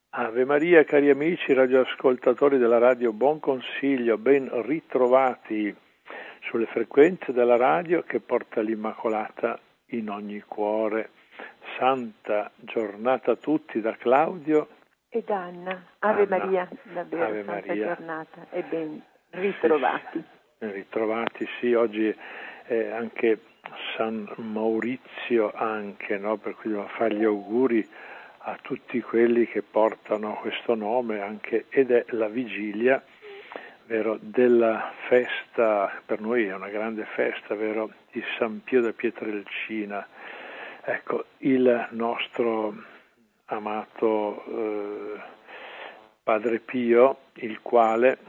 Ave Maria, cari amici radioascoltatori della Radio Buon Consiglio, ben ritrovati sulle frequenze della radio che porta l'Immacolata in ogni cuore. Santa giornata a tutti da Claudio ed Anna. Ave Maria, davvero, Ave santa Maria. Giornata e ben ritrovati. Ben ritrovati, sì, oggi è anche San Maurizio, no? Per cui devo fare gli auguri a tutti quelli che portano questo nome anche, ed è la vigilia, vero, della festa, per noi è una grande festa, vero, di San Pio da Pietrelcina. Ecco, il nostro amato Padre Pio, il quale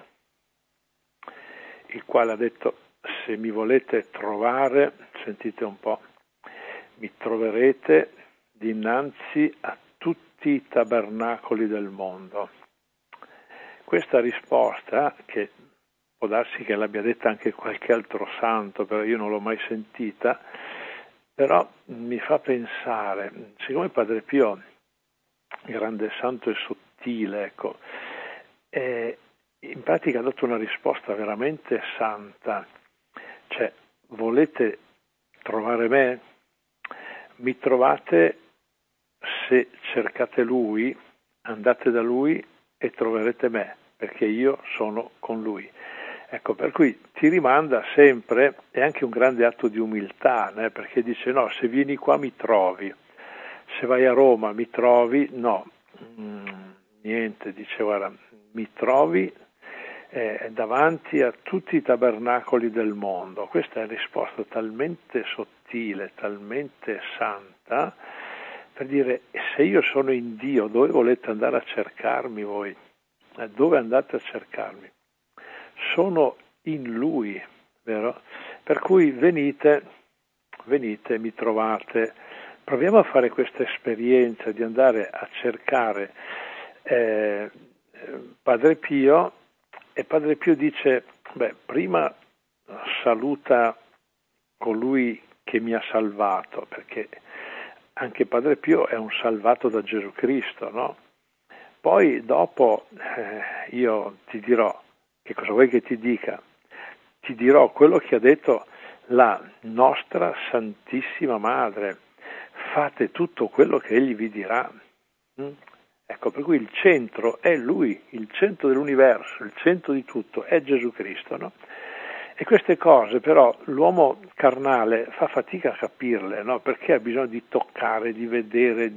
ha detto: se mi volete trovare, sentite un po', mi troverete dinanzi a tutti i tabernacoli del mondo. Questa risposta, che può darsi che l'abbia detta anche qualche altro santo, però io non l'ho mai sentita, però mi fa pensare, siccome Padre Pio, grande santo e sottile, ecco, in pratica ha dato una risposta veramente santa, cioè: volete trovare me? Mi trovate se cercate Lui, andate da Lui e troverete me, perché io sono con Lui. Ecco, per cui ti rimanda sempre, è anche un grande atto di umiltà, perché dice: no, se vieni qua mi trovi, se vai a Roma mi trovi, no, niente, dice: guarda, mi trovi davanti a tutti i tabernacoli del mondo. Questa è una risposta talmente sottile, talmente santa, per dire: se io sono in Dio, dove volete andare a cercarmi voi? Dove andate a cercarmi? Sono in Lui, vero? Per cui venite, mi trovate. Proviamo a fare questa esperienza di andare a cercare Padre Pio, e Padre Pio dice: prima saluta colui che mi ha salvato, perché anche Padre Pio è un salvato da Gesù Cristo, no? Poi dopo io ti dirò, che cosa vuoi che ti dica? Ti dirò quello che ha detto la nostra Santissima Madre: fate tutto quello che Egli vi dirà. Ecco, per cui il centro è Lui, il centro dell'universo, il centro di tutto è Gesù Cristo, no? E queste cose però l'uomo carnale fa fatica a capirle, no? Perché ha bisogno di toccare, di vedere,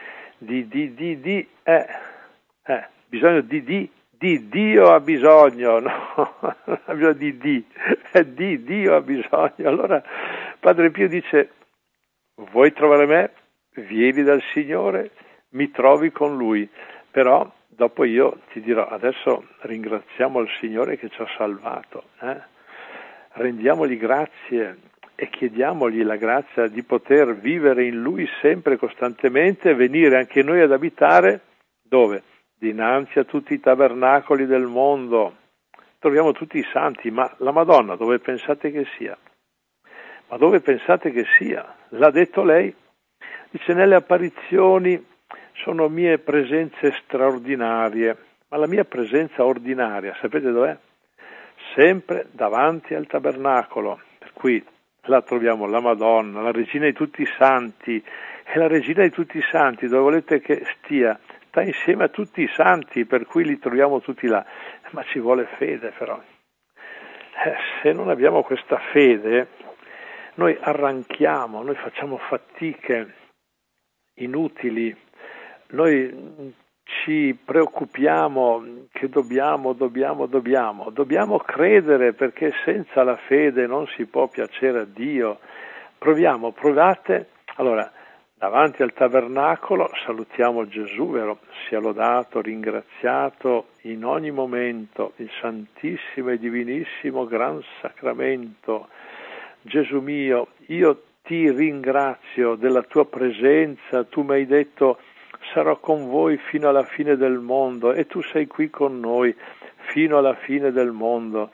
bisogno di Dio ha bisogno, no? Ha bisogno di Dio ha bisogno. Allora Padre Pio dice: vuoi trovare me? Vieni dal Signore, mi trovi con Lui. Però dopo io ti dirò: adesso ringraziamo il Signore che ci ha salvato, rendiamogli grazie e chiediamogli la grazia di poter vivere in Lui sempre, costantemente, e venire anche noi ad abitare dove? Dinanzi a tutti i tabernacoli del mondo. Troviamo tutti i santi, ma la Madonna dove pensate che sia? Ma dove pensate che sia? L'ha detto lei. Dice: nelle apparizioni sono mie presenze straordinarie, ma la mia presenza ordinaria, sapete dov'è? Sempre davanti al tabernacolo. Per cui là troviamo la Madonna, la Regina di tutti i santi, e la Regina di tutti i santi, dove volete che stia? Sta insieme a tutti i santi, per cui li troviamo tutti là. Ma ci vuole fede, però. Se non abbiamo questa fede, noi arranchiamo, noi facciamo fatiche inutili, noi ci preoccupiamo che dobbiamo credere, perché senza la fede non si può piacere a Dio. Provate. Allora, davanti al tabernacolo salutiamo Gesù, vero? Sia lodato, ringraziato in ogni momento, il Santissimo e Divinissimo Gran Sacramento. Gesù mio, io ti ringrazio della tua presenza, tu mi hai detto: sarò con voi fino alla fine del mondo, e tu sei qui con noi fino alla fine del mondo.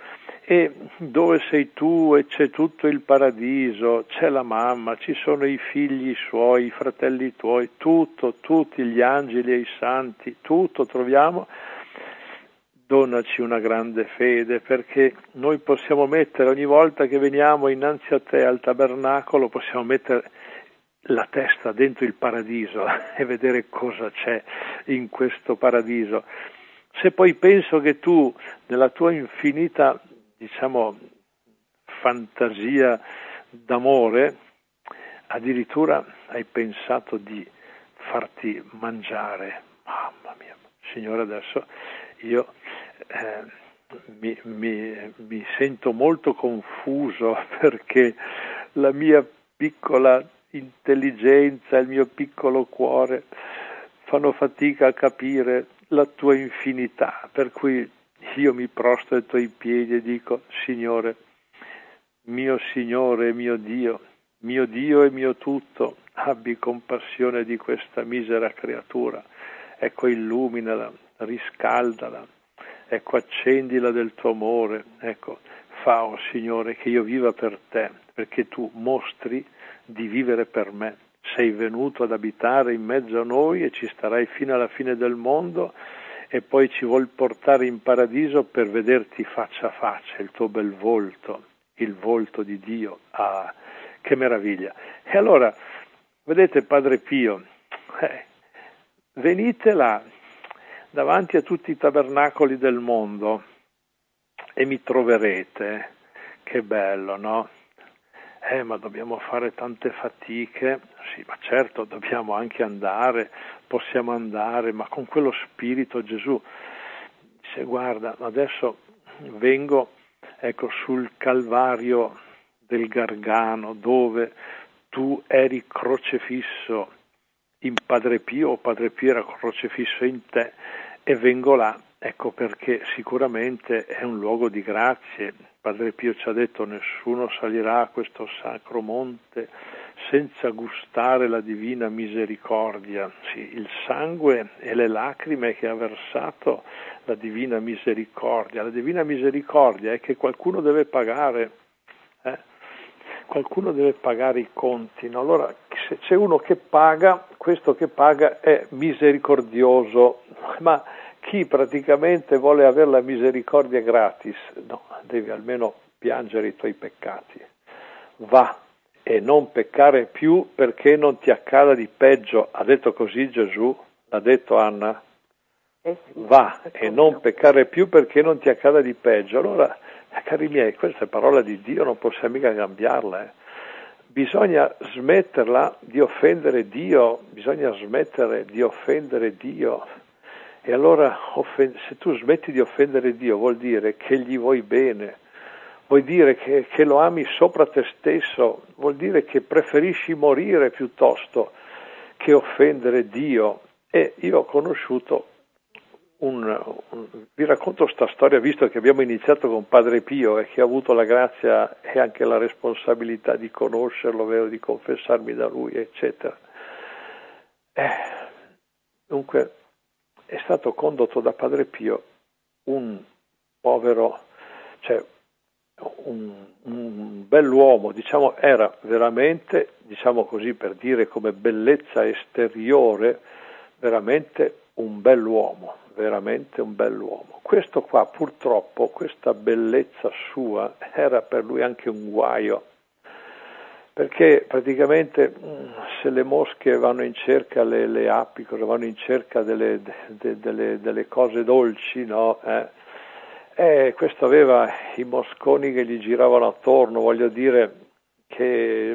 e dove sei tu e c'è tutto il paradiso, c'è la mamma, ci sono i figli suoi, i fratelli tuoi, tutto, tutti gli angeli e i santi, tutto troviamo. Donaci una grande fede, perché noi possiamo mettere, ogni volta che veniamo innanzi a te al tabernacolo, possiamo mettere la testa dentro il paradiso e vedere cosa c'è in questo paradiso. Se poi penso che tu, nella tua infinita, diciamo, fantasia d'amore, addirittura hai pensato di farti mangiare. Mamma mia, Signore, adesso io mi sento molto confuso, perché la mia piccola intelligenza, il mio piccolo cuore fanno fatica a capire la tua infinità, per cui io mi prostro ai tuoi piedi e dico: Signore e mio Dio e mio tutto, abbi compassione di questa misera creatura, ecco, illuminala, riscaldala, ecco, accendila del tuo amore, ecco, fa, oh Signore, che io viva per te, perché tu mostri di vivere per me. Sei venuto ad abitare in mezzo a noi e ci starai fino alla fine del mondo, e poi ci vuol portare in paradiso per vederti faccia a faccia, il tuo bel volto, il volto di Dio. Ah, che meraviglia! E allora, vedete, Padre Pio, venite là, davanti a tutti i tabernacoli del mondo, e mi troverete. Che bello, no? Ma dobbiamo fare tante fatiche. Sì, ma certo, dobbiamo anche andare, possiamo andare, ma con quello spirito Gesù dice: guarda, adesso vengo, ecco, sul Calvario del Gargano, dove tu eri crocefisso in Padre Pio, o Padre Pio era crocefisso in te, e vengo là, ecco, perché sicuramente è un luogo di grazie. Padre Pio ci ha detto: nessuno salirà a questo sacro monte senza gustare la divina misericordia. Sì, il sangue e le lacrime che ha versato la divina misericordia. La divina misericordia è che qualcuno deve pagare, qualcuno deve pagare i conti, no? Allora, se c'è uno che paga, questo che paga è misericordioso, ma chi praticamente vuole avere la misericordia gratis, no, devi almeno piangere i tuoi peccati. Va e non peccare più, perché non ti accada di peggio. Ha detto così Gesù? L'ha detto Anna? Sì, va e non peccare più, perché non ti accada di peggio. Allora, cari miei, questa è parola di Dio, non possiamo mica cambiarla. Bisogna smetterla di offendere Dio, bisogna smettere di offendere Dio. E allora, se tu smetti di offendere Dio, vuol dire che gli vuoi bene, vuol dire che lo ami sopra te stesso, vuol dire che preferisci morire piuttosto che offendere Dio. E io ho conosciuto vi racconto sta storia, visto che abbiamo iniziato con Padre Pio e che ho avuto la grazia e anche la responsabilità di conoscerlo, vero, di confessarmi da lui, eccetera. Dunque, è stato condotto da Padre Pio un povero, cioè un bell'uomo, diciamo, era veramente, diciamo così, per dire come bellezza esteriore, veramente un bell'uomo, veramente un bell'uomo. Questo qua, purtroppo, questa bellezza sua era per lui anche un guaio, perché praticamente se le mosche vanno in cerca, le api vanno in cerca delle cose dolci, no? Questo aveva i mosconi che gli giravano attorno, voglio dire che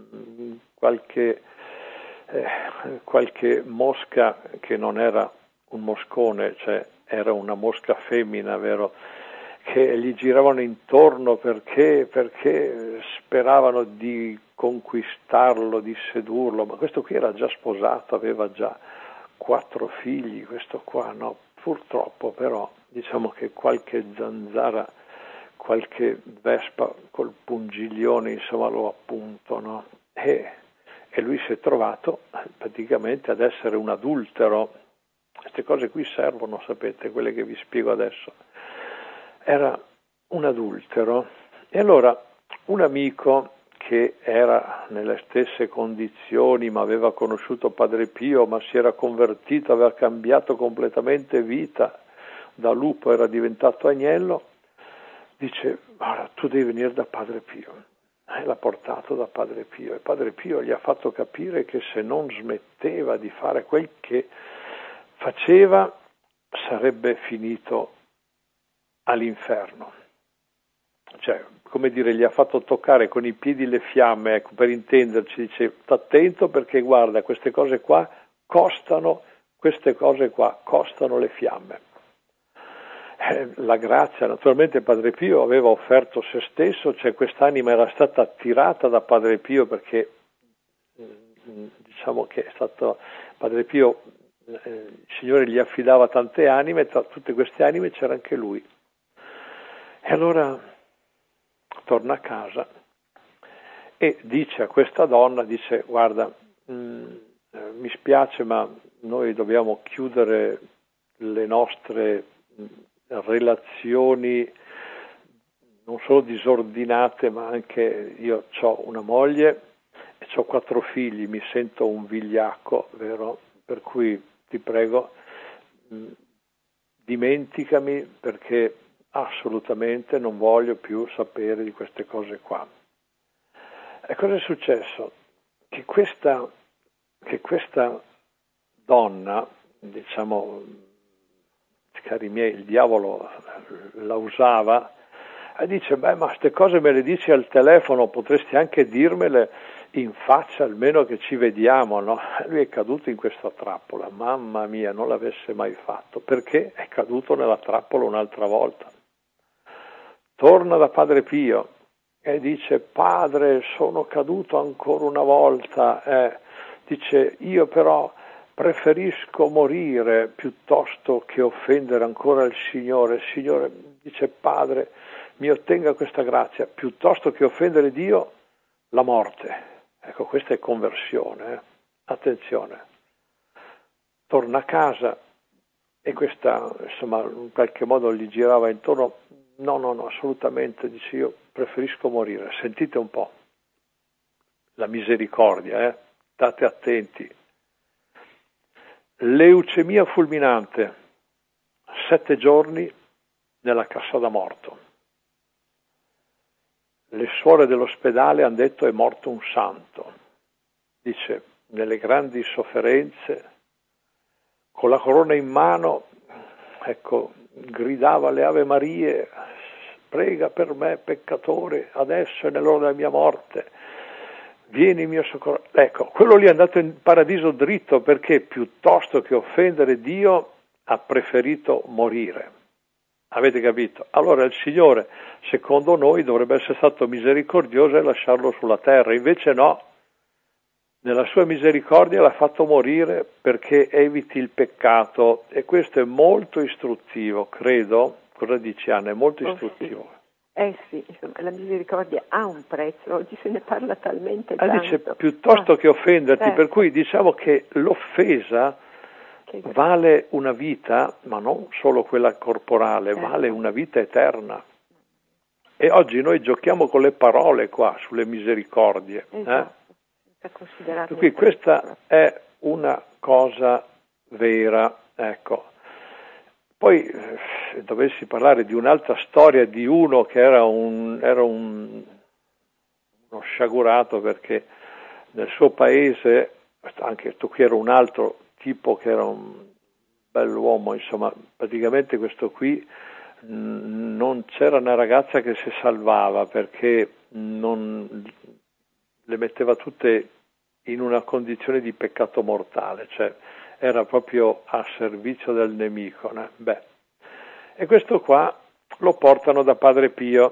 qualche mosca che non era un moscone, cioè era una mosca femmina, vero, che gli giravano intorno perché speravano di conquistarlo, di sedurlo, ma questo qui era già sposato, aveva già 4 figli, questo qua no, purtroppo però diciamo che qualche zanzara, qualche vespa col pungiglione, insomma, lo appunto, no? E lui si è trovato praticamente ad essere un adultero. Queste cose qui servono, sapete, quelle che vi spiego adesso. Era un adultero. E allora un amico che era nelle stesse condizioni, ma aveva conosciuto Padre Pio, ma si era convertito, aveva cambiato completamente vita, da lupo era diventato agnello, dice: guarda, tu devi venire da Padre Pio. E l'ha portato da Padre Pio, e Padre Pio gli ha fatto capire che se non smetteva di fare quel che faceva sarebbe finito all'inferno. Cioè, come dire, gli ha fatto toccare con i piedi le fiamme, ecco, per intenderci, dice: sta attento perché guarda, queste cose qua costano le fiamme. La grazia, naturalmente Padre Pio aveva offerto se stesso, cioè quest'anima era stata attirata da Padre Pio perché diciamo che è stato Padre Pio, il Signore gli affidava tante anime, tra tutte queste anime c'era anche lui. E allora torna a casa e dice a questa donna, dice: guarda, mi spiace ma noi dobbiamo chiudere le nostre relazioni non solo disordinate, ma anche io ho una moglie e ho 4 figli, mi sento un vigliacco, vero? Per cui ti prego, dimenticami, perché assolutamente non voglio più sapere di queste cose qua. E cosa è successo? Che questa donna, diciamo, cari miei, il diavolo la usava, e dice: beh, ma queste cose me le dici al telefono, potresti anche dirmele in faccia, almeno che ci vediamo, no? Lui è caduto in questa trappola, mamma mia, non l'avesse mai fatto, perché è caduto nella trappola un'altra volta. Torna da Padre Pio e dice: padre, sono caduto ancora una volta, dice: io però preferisco morire piuttosto che offendere ancora il Signore. Il Signore dice: padre, mi ottenga questa grazia, piuttosto che offendere Dio, la morte. Ecco, questa è conversione, attenzione. Torna a casa e questa, insomma, in qualche modo gli girava intorno. No, assolutamente, dice: io preferisco morire. Sentite un po' la misericordia, state attenti. Leucemia fulminante, 7 giorni nella cassa da morto. Le suore dell'ospedale hanno detto: è morto un santo. Dice: nelle grandi sofferenze, con la corona in mano, ecco, gridava le Ave Marie: prega per me peccatore, adesso è nell'ora della mia morte, vieni mio soccorso. Ecco, quello lì è andato in paradiso dritto, perché piuttosto che offendere Dio ha preferito morire. Avete capito? Allora il Signore, secondo noi, dovrebbe essere stato misericordioso e lasciarlo sulla terra, invece no. Nella sua misericordia l'ha fatto morire perché eviti il peccato, e questo è molto istruttivo, credo. Cosa dici, Anna? È molto istruttivo. Sì, insomma, la misericordia ha un prezzo, oggi se ne parla talmente tanto. Dice: piuttosto che offenderti, per cui diciamo che l'offesa vale una vita, ma non solo quella corporale, vale una vita eterna. E oggi noi giochiamo con le parole qua, sulle misericordie. Per cui questa è una cosa vera, ecco. Poi dovessi parlare di un'altra storia di uno che era uno sciagurato, perché nel suo paese, anche qui era un altro tipo che era un bell'uomo, insomma, praticamente questo qui non c'era una ragazza che si salvava, perché non le metteva tutte in una condizione di peccato mortale, cioè era proprio a servizio del nemico, né? Beh, e questo qua lo portano da Padre Pio.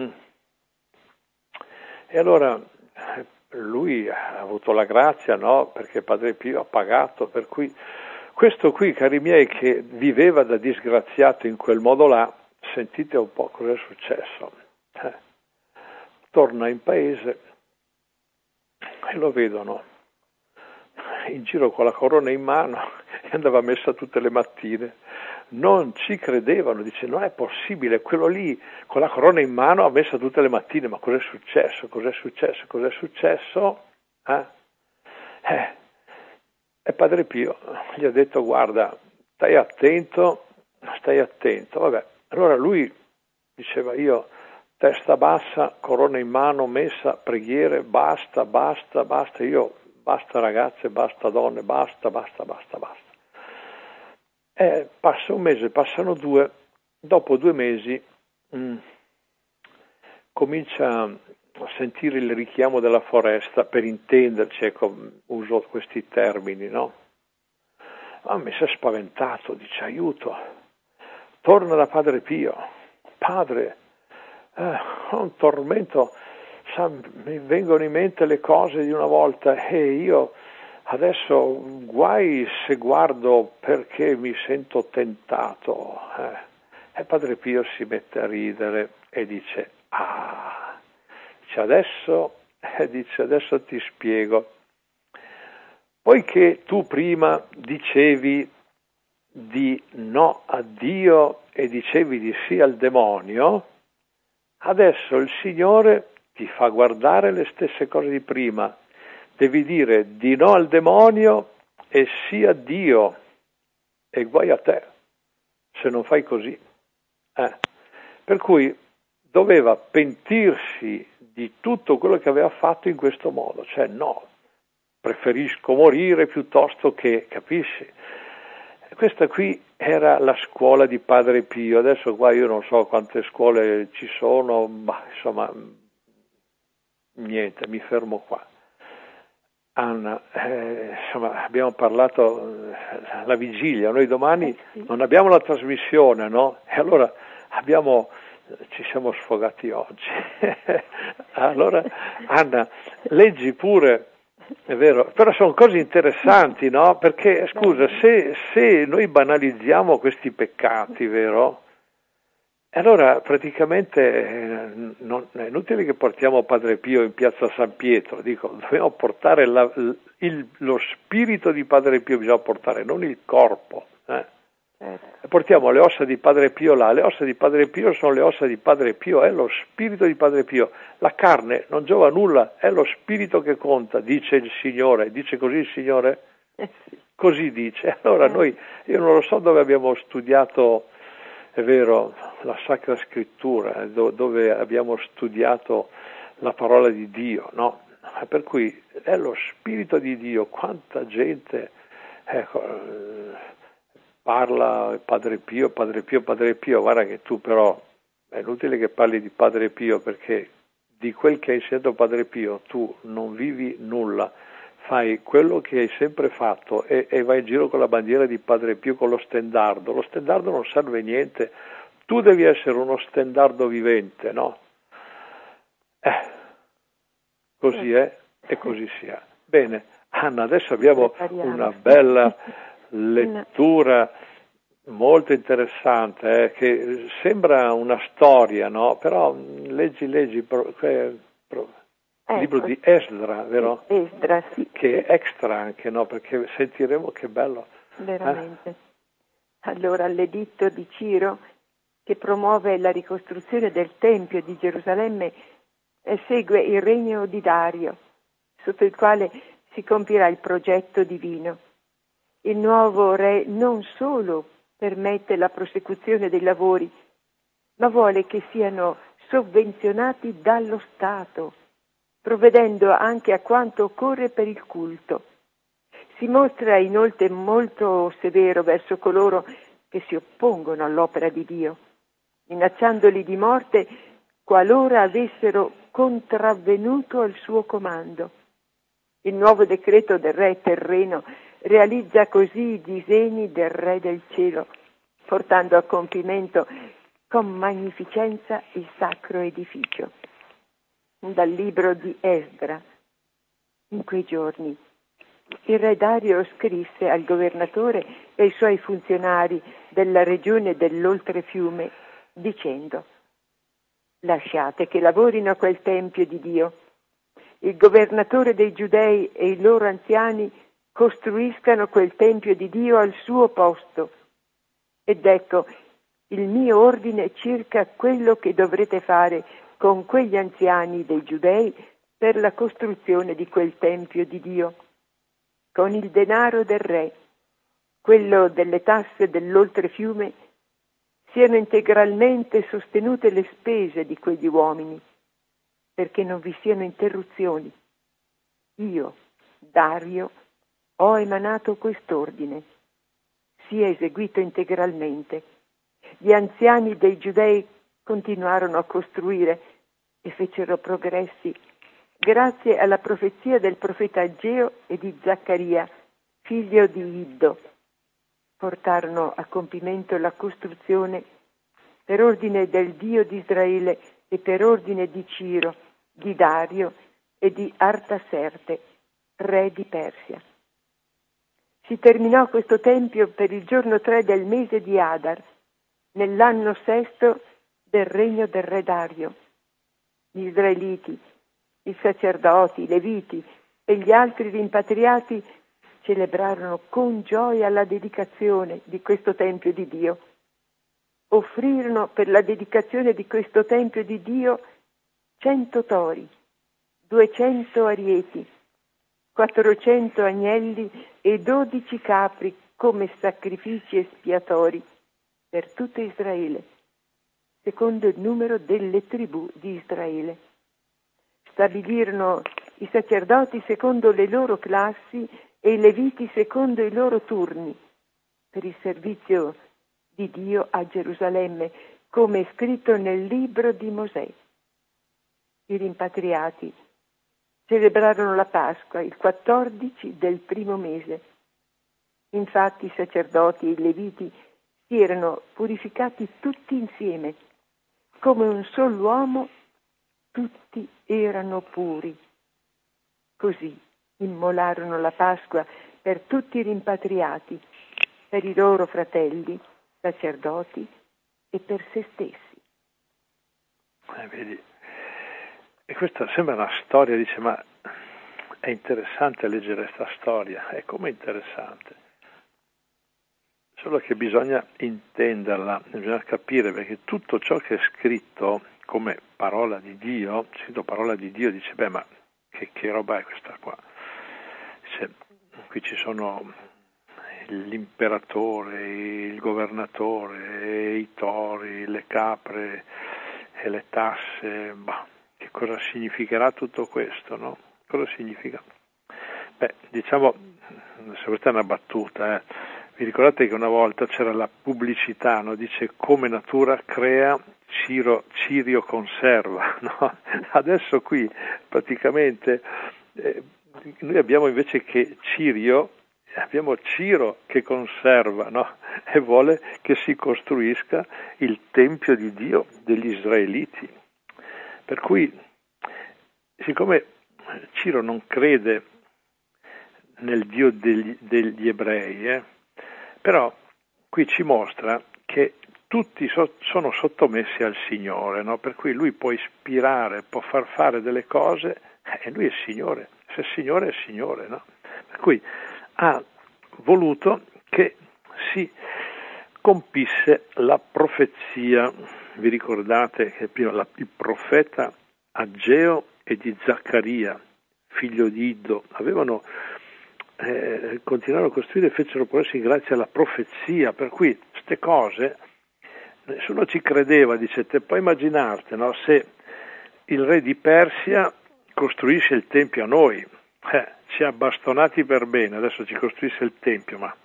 E allora lui ha avuto la grazia, no? Perché Padre Pio ha pagato, per cui questo qui, cari miei, che viveva da disgraziato in quel modo là, sentite un po' cosa è successo. Torna in paese e lo vedono in giro con la corona in mano, e andava messa tutte le mattine non ci credevano, dice non è possibile, quello lì con la corona in mano ha messo tutte le mattine, ma cos'è successo? Cos'è successo? Cos'è successo? E Padre Pio gli ha detto guarda, stai attento, vabbè. Allora lui diceva io testa bassa, corona in mano, messa, preghiere, basta, io basta ragazze, basta donne, basta. Passa un mese, passano 2, dopo 2 mesi comincia a sentire il richiamo della foresta, per intenderci, ecco, uso questi termini, no? Ma mi si è spaventato, dice aiuto, torna da Padre Pio, padre, ho un tormento, mi vengono in mente le cose di una volta e io adesso guai se guardo perché mi sento tentato. E Padre Pio si mette a ridere e dice adesso ti spiego. Poiché tu prima dicevi di no a Dio e dicevi di sì al demonio, adesso il Signore ti fa guardare le stesse cose di prima. Devi dire di no al demonio e sì a Dio. E guai a te se non fai così. Per cui doveva pentirsi di tutto quello che aveva fatto in questo modo. Cioè no, preferisco morire piuttosto che, capisci? Questa qui era la scuola di Padre Pio. Adesso qua io non so quante scuole ci sono, ma insomma, niente, mi fermo qua. Anna, insomma, abbiamo parlato la vigilia, noi domani non abbiamo la trasmissione, no? E allora ci siamo sfogati oggi. Allora, Anna, leggi pure, è vero, però sono cose interessanti, no? Perché, scusa, se noi banalizziamo questi peccati, vero? Allora praticamente è inutile che portiamo Padre Pio in piazza San Pietro, dico, dobbiamo portare lo spirito di Padre Pio, bisogna portare, non il corpo. E portiamo le ossa di Padre Pio là, le ossa di Padre Pio sono le ossa di Padre Pio, è lo spirito di Padre Pio, la carne non giova nulla, è lo spirito che conta, dice il Signore, dice così il Signore? Così dice. Allora io non lo so dove abbiamo studiato, è vero, la Sacra Scrittura, dove abbiamo studiato la parola di Dio, no? Per cui è lo Spirito di Dio, quanta gente parla Padre Pio, guarda che tu però è inutile che parli di Padre Pio perché di quel che hai insegnato Padre Pio tu non vivi nulla, fai quello che hai sempre fatto e vai in giro con la bandiera di Padre Pio con lo stendardo non serve a niente, tu devi essere uno stendardo vivente, no? Così è e così sia. Bene, Anna, adesso abbiamo una bella lettura molto interessante, che sembra una storia, no? Però leggi, il libro di Esdra, vero? Esdra, sì. Che è extra anche, no? Perché sentiremo che bello. Veramente. Allora, l'editto di Ciro, che promuove la ricostruzione del Tempio di Gerusalemme, segue il regno di Dario, sotto il quale si compirà il progetto divino. Il nuovo re non solo permette la prosecuzione dei lavori, ma vuole che siano sovvenzionati dallo Stato, provvedendo anche a quanto occorre per il culto. Si mostra inoltre molto severo verso coloro che si oppongono all'opera di Dio, minacciandoli di morte qualora avessero contravvenuto al suo comando. Il nuovo decreto del re terreno realizza così i disegni del Re del Cielo, portando a compimento con magnificenza il sacro edificio. Dal libro di Esdra. In quei giorni il re Dario scrisse al governatore e ai suoi funzionari della regione dell'oltrefiume dicendo: lasciate che lavorino a quel tempio di Dio. Il governatore dei Giudei e i loro anziani costruiscano quel tempio di Dio al suo posto. Ed ecco il mio ordine circa quello che dovrete fare con quegli anziani dei Giudei per la costruzione di quel Tempio di Dio. Con il denaro del re, quello delle tasse dell'oltrefiume, siano integralmente sostenute le spese di quegli uomini, perché non vi siano interruzioni. Io, Dario, ho emanato quest'ordine. Sia eseguito integralmente. Gli anziani dei Giudei continuarono a costruire e fecero progressi grazie alla profezia del profeta Ageo e di Zaccaria, figlio di Iddo. Portarono a compimento la costruzione per ordine del Dio di Israele e per ordine di Ciro, di Dario e di Artaserte, re di Persia. Si terminò questo tempio per il giorno 3 del mese di Adar, nell'anno 6 del regno del re Dario. Gli israeliti, i sacerdoti, i leviti e gli altri rimpatriati celebrarono con gioia la dedicazione di questo tempio di Dio. Offrirono per la dedicazione di questo tempio di Dio 100 tori, 200 arieti, 400 agnelli e 12 capri come sacrifici espiatori per tutto Israele, secondo il numero delle tribù di Israele. Stabilirono i sacerdoti secondo le loro classi e i leviti secondo i loro turni per il servizio di Dio a Gerusalemme, come è scritto nel libro di Mosè. I rimpatriati celebrarono la Pasqua il 14 del primo mese. Infatti i sacerdoti e i leviti si erano purificati tutti insieme. Come un solo uomo, tutti erano puri. Così immolarono la Pasqua per tutti i rimpatriati, per i loro fratelli, sacerdoti e per se stessi. Vedi? E questa sembra una storia, dice, ma è interessante leggere questa storia, è come interessante. Solo che bisogna intenderla, bisogna capire, perché tutto ciò che è scritto come parola di Dio, scritto parola di Dio, dice, beh, ma che roba è questa qua? Dice, qui ci sono l'imperatore, il governatore, i tori, le capre e le tasse, che cosa significherà tutto questo, no? Cosa significa? Beh, diciamo, se questa è una battuta, vi ricordate che una volta c'era la pubblicità, no? Dice come natura crea, Cirio conserva, no? Adesso qui praticamente noi abbiamo invece che Cirio, abbiamo Ciro che conserva, no? E vuole che si costruisca il Tempio di Dio degli israeliti. Per cui, siccome Ciro non crede nel Dio degli ebrei, però qui ci mostra che tutti sono sottomessi al Signore, no? Per cui lui può ispirare, può far fare delle cose, e lui è Signore, se è Signore è Signore, no? Per cui ha voluto che si compisse la profezia. Vi ricordate che prima il profeta Ageo e di Zaccaria, figlio di Iddo, avevano continuarono a costruire e fecero progressi grazie alla profezia, per cui queste cose nessuno ci credeva, dicete, puoi immaginarti, no? Se il re di Persia costruisce il tempio a noi, ci ha bastonati per bene, adesso ci costruisce il tempio, ma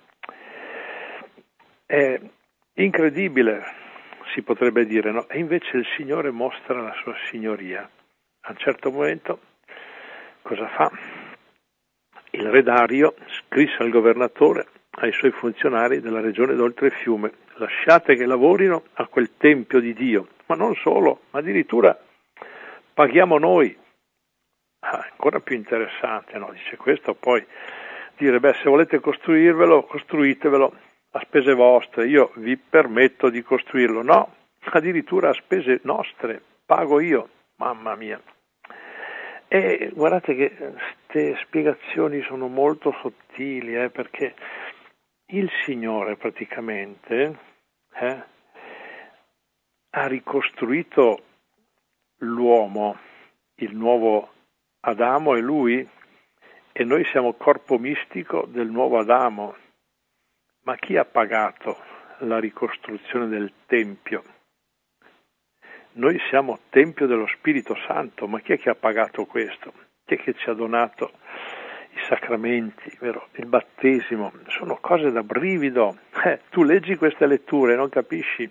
è incredibile, si potrebbe dire, no? E invece il Signore mostra la sua signoria. A un certo momento cosa fa? Il re Dario scrisse al governatore, ai suoi funzionari della regione d'Oltrefiume, lasciate che lavorino a quel tempio di Dio, ma non solo, ma addirittura paghiamo noi. Ancora più interessante, no? Dice questo, poi dire, beh, se volete costruirvelo, costruitevelo a spese vostre, io vi permetto di costruirlo. No, addirittura a spese nostre, pago io, mamma mia. E guardate che queste spiegazioni sono molto sottili, perché il Signore praticamente ha ricostruito l'uomo, il nuovo Adamo è lui, e noi siamo corpo mistico del nuovo Adamo. Ma chi ha pagato la ricostruzione del Tempio? Noi siamo Tempio dello Spirito Santo, ma chi è che ha pagato questo? Chi è che ci ha donato i sacramenti, vero? Il battesimo? Sono cose da brivido. Tu leggi queste letture e non capisci,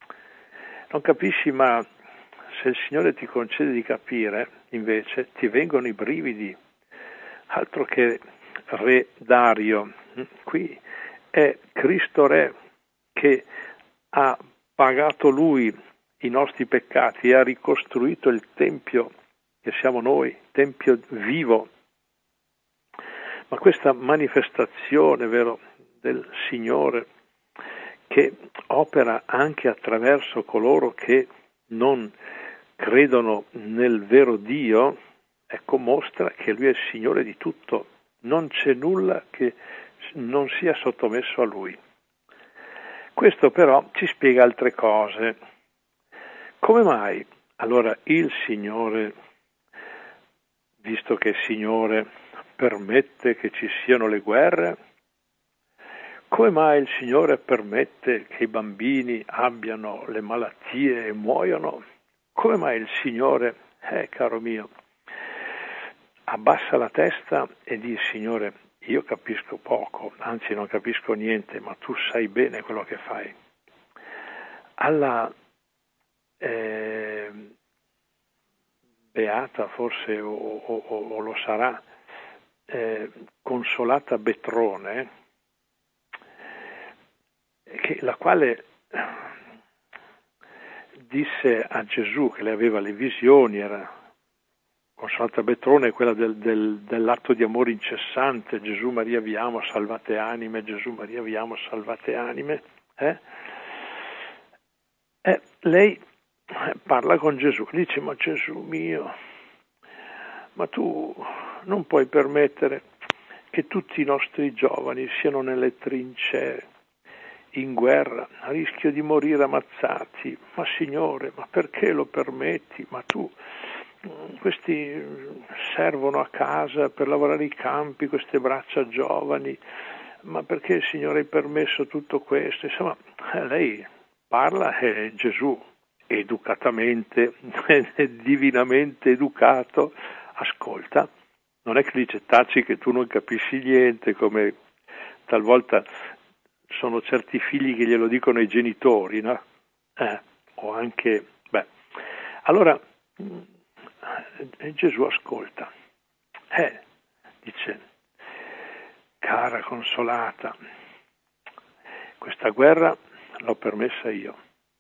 ma se il Signore ti concede di capire, invece, ti vengono i brividi. Altro che Re Dario. Qui è Cristo Re che ha pagato lui i nostri peccati e ha ricostruito il Tempio che siamo noi, Tempio vivo. Ma questa manifestazione, vero, del Signore che opera anche attraverso coloro che non credono nel vero Dio, ecco, mostra che Lui è il Signore di tutto. Non c'è nulla che non sia sottomesso a Lui. Questo però ci spiega altre cose. Come mai allora il Signore, visto che è Signore, permette che ci siano le guerre? Come mai il Signore permette che i bambini abbiano le malattie e muoiono? Come mai il Signore, caro mio, abbassa la testa e dice: Signore, io capisco poco, anzi non capisco niente, ma tu sai bene quello che fai. Alla beata, forse, o lo sarà, Consolata Betrone, la quale disse a Gesù, che le aveva le visioni, era Consolata Betrone, quella dell'atto di amore incessante: Gesù Maria vi amo, salvate anime, Gesù Maria vi amo, salvate anime. Lei parla con Gesù, dice: ma Gesù mio, ma tu non puoi permettere che tutti i nostri giovani siano nelle trincee, in guerra, a rischio di morire ammazzati. Ma Signore, ma perché lo permetti? Ma tu, questi servono a casa per lavorare i campi, queste braccia giovani, ma perché Signore hai permesso tutto questo? Insomma, lei parla e Gesù, educatamente, divinamente educato, ascolta. Non è che dice: taci che tu non capisci niente, come talvolta sono certi figli che glielo dicono ai genitori, no? O anche, allora Gesù ascolta. Dice: cara Consolata, questa guerra l'ho permessa io.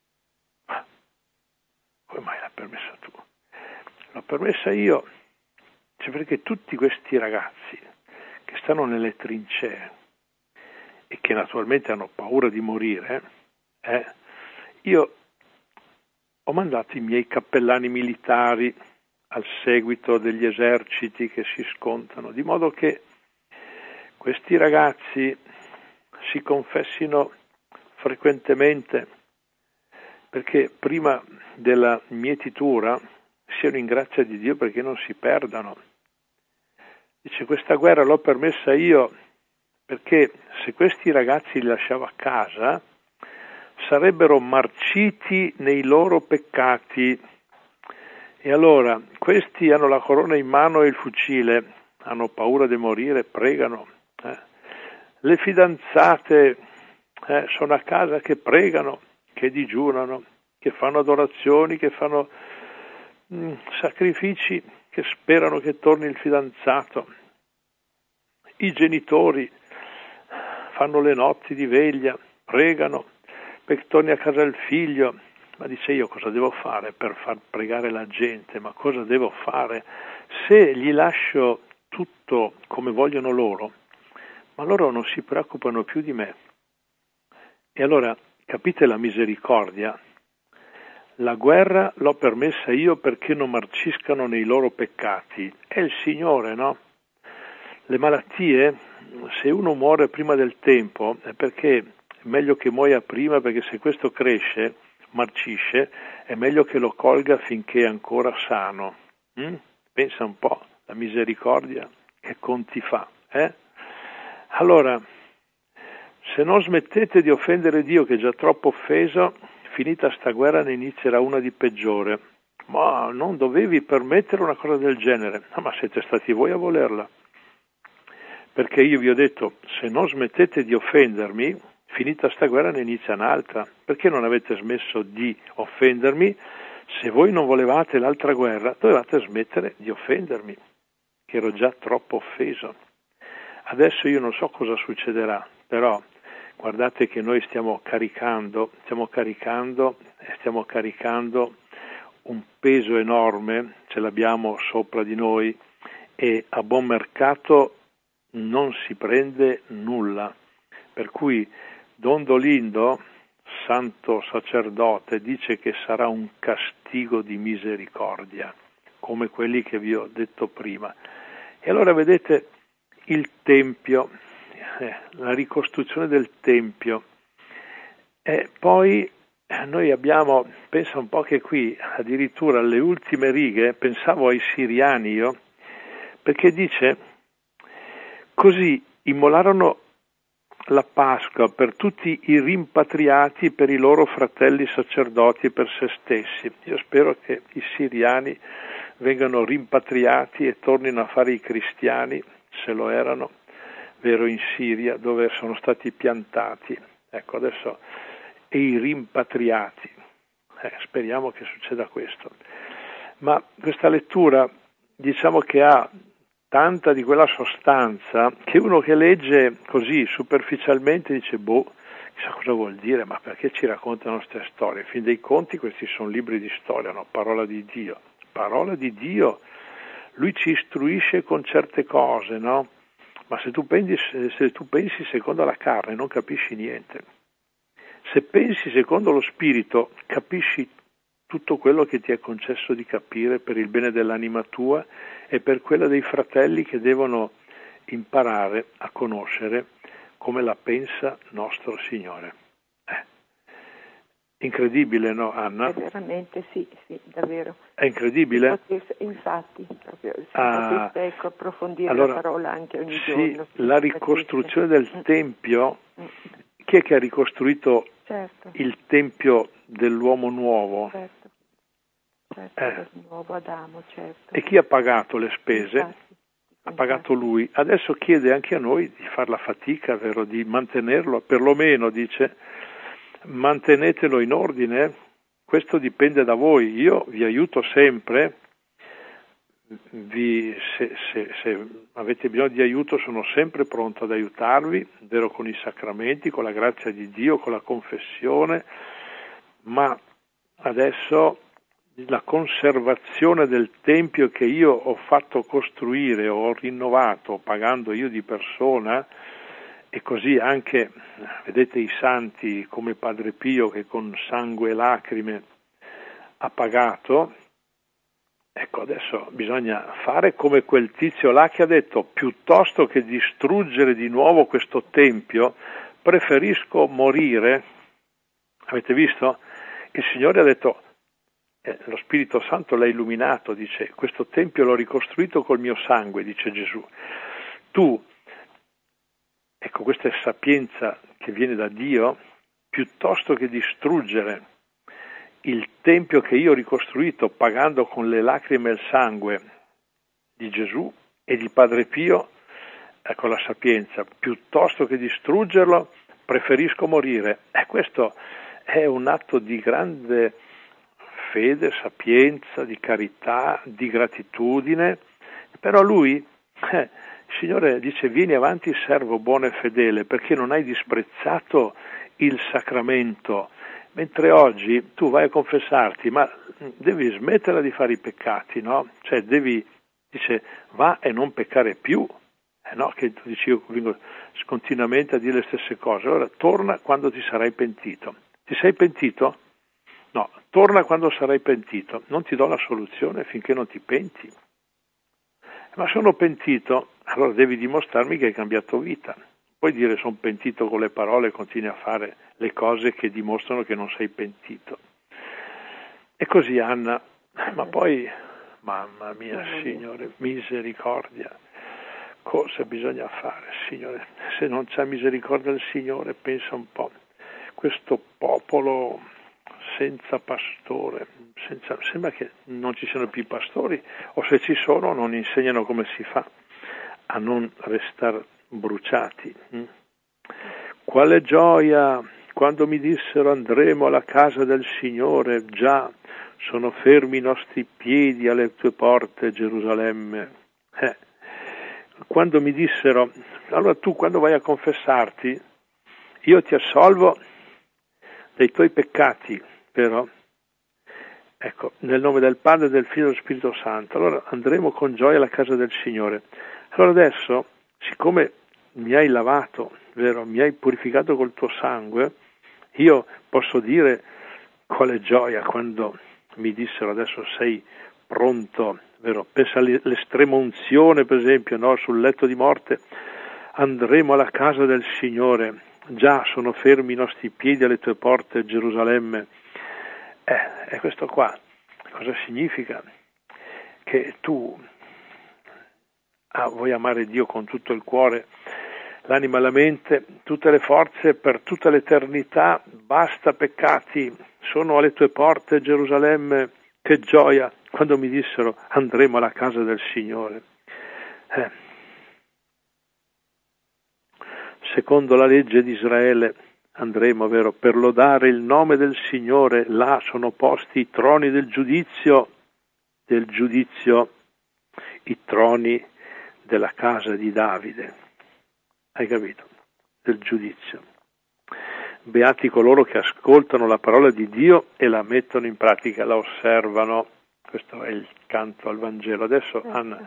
Come mai l'ha permessa tu? L'ho permessa io, cioè perché tutti questi ragazzi che stanno nelle trincee e che naturalmente hanno paura di morire, io ho mandato i miei cappellani militari al seguito degli eserciti che si scontrano, di modo che questi ragazzi si confessino frequentemente, perché prima della mietitura siano in grazia di Dio, perché non si perdano. Dice: questa guerra l'ho permessa io, perché se questi ragazzi li lasciavo a casa sarebbero marciti nei loro peccati. E allora questi hanno la corona in mano e il fucile, hanno paura di morire, pregano. Le fidanzate sono a casa che pregano, che digiunano, che fanno adorazioni, che fanno sacrifici, che sperano che torni il fidanzato. I genitori fanno le notti di veglia, pregano perché torni a casa il figlio. Ma dice: io cosa devo fare per far pregare la gente? Ma cosa devo fare? Se gli lascio tutto come vogliono loro, ma loro non si preoccupano più di me. E allora, capite la misericordia? La guerra l'ho permessa io perché non marciscano nei loro peccati. È il Signore, no? Le malattie, se uno muore prima del tempo, è perché è meglio che muoia prima, perché se questo cresce, marcisce, è meglio che lo colga finché è ancora sano. Pensa un po', la misericordia che conti fa, eh? Allora, se non smettete di offendere Dio, che è già troppo offeso, finita sta guerra ne inizierà una di peggiore. Ma non dovevi permettere una cosa del genere. No, ma siete stati voi a volerla. Perché io vi ho detto, se non smettete di offendermi, finita sta guerra ne inizia un'altra. Perché non avete smesso di offendermi? Se voi non volevate l'altra guerra, dovevate smettere di offendermi, che ero già troppo offeso. Adesso io non so cosa succederà, però guardate che noi stiamo caricando un peso enorme, ce l'abbiamo sopra di noi, e a buon mercato non si prende nulla. Per cui Don Dolindo, santo sacerdote, dice che sarà un castigo di misericordia, come quelli che vi ho detto prima. E allora vedete il Tempio, la ricostruzione del Tempio, e poi noi abbiamo, pensa un po' che qui addirittura alle ultime righe, pensavo ai siriani io, perché dice, così immolarono la Pasqua per tutti i rimpatriati, per i loro fratelli sacerdoti e per se stessi. Io spero che i siriani vengano rimpatriati e tornino a fare i cristiani, se lo erano, vero, in Siria, dove sono stati piantati. Ecco, adesso, e i rimpatriati. Speriamo che succeda questo. Ma questa lettura, diciamo che ha tanta di quella sostanza che uno che legge così superficialmente dice, chissà cosa vuol dire, ma perché ci raccontano queste storie? In fin dei conti questi sono libri di storia, no? Parola di Dio. Parola di Dio. Lui ci istruisce con certe cose, no? Ma se tu pensi secondo la carne non capisci niente. Se pensi secondo lo spirito capisci tutto quello che ti è concesso di capire per il bene dell'anima tua e per quella dei fratelli che devono imparare a conoscere come la pensa nostro Signore. Incredibile, no, Anna? È veramente sì, davvero. È incredibile? Infatti, proprio ecco, approfondire la parola anche ogni giorno. Sì, la ricostruzione del Tempio, chi è che ha ricostruito il Tempio dell'uomo nuovo? Certo, del nuovo Adamo, certo. E chi ha pagato le spese? Infatti. Ha pagato lui. Adesso chiede anche a noi di far la fatica, vero, di mantenerlo, perlomeno dice, mantenetelo in ordine, questo dipende da voi, io vi aiuto sempre, se avete bisogno di aiuto sono sempre pronto ad aiutarvi, vero, con i sacramenti, con la grazia di Dio, con la confessione, ma adesso la conservazione del Tempio che io ho fatto costruire, ho rinnovato pagando io di persona, e così anche, vedete, i santi come Padre Pio che con sangue e lacrime ha pagato. Ecco, adesso bisogna fare come quel tizio là che ha detto, piuttosto che distruggere di nuovo questo Tempio, preferisco morire. Avete visto? Il Signore ha detto, lo Spirito Santo l'ha illuminato, dice, questo Tempio l'ho ricostruito col mio sangue, dice Gesù. Tu, ecco, questa è sapienza che viene da Dio, piuttosto che distruggere il Tempio che io ho ricostruito pagando con le lacrime e il sangue di Gesù e di Padre Pio, ecco la sapienza, piuttosto che distruggerlo preferisco morire. E questo è un atto di grande fede, sapienza, di carità, di gratitudine, però lui, il Signore dice, vieni avanti servo buono e fedele, perché non hai disprezzato il sacramento, mentre oggi tu vai a confessarti, ma devi smetterla di fare i peccati, no? Cioè dice, va e non peccare più, no? Che tu dici, io vengo continuamente a dire le stesse cose, allora torna quando ti sarai pentito. Ti sei pentito? No, torna quando sarai pentito, non ti do la soluzione finché non ti penti. Ma sono pentito, allora devi dimostrarmi che hai cambiato vita. puoi dire sono pentito con le parole e continui a fare le cose che dimostrano che non sei pentito. E così Anna, ma poi, mamma mia, Signore, misericordia, cosa bisogna fare, Signore? Se non c'è misericordia del Signore, pensa un po', questo popolo senza pastore, sembra che non ci siano più pastori, o se ci sono non insegnano come si fa a non restare bruciati. Quale gioia quando mi dissero andremo alla casa del Signore, già sono fermi i nostri piedi alle tue porte, Gerusalemme. Quando mi dissero, allora tu quando vai a confessarti, io ti assolvo dei tuoi peccati, però, ecco, nel nome del Padre, del Figlio e dello Spirito Santo, allora andremo con gioia alla casa del Signore. Allora adesso, siccome mi hai lavato, vero, mi hai purificato col tuo sangue, io posso dire quale gioia quando mi dissero adesso sei pronto, vero? Pensa all'estrema unzione, per esempio, no? Sul letto di morte, andremo alla casa del Signore, già sono fermi i nostri piedi alle tue porte, Gerusalemme. E questo qua cosa significa? Che tu vuoi amare Dio con tutto il cuore, l'anima e la mente, tutte le forze per tutta l'eternità, basta peccati, sono alle tue porte, Gerusalemme, che gioia quando mi dissero andremo alla casa del Signore. Secondo la legge di Israele andremo, vero, per lodare il nome del Signore, là sono posti i troni del giudizio, i troni della casa di Davide. Hai capito? Del giudizio. Beati coloro che ascoltano la parola di Dio e la mettono in pratica, la osservano. Questo è il canto al Vangelo. Adesso, Anna.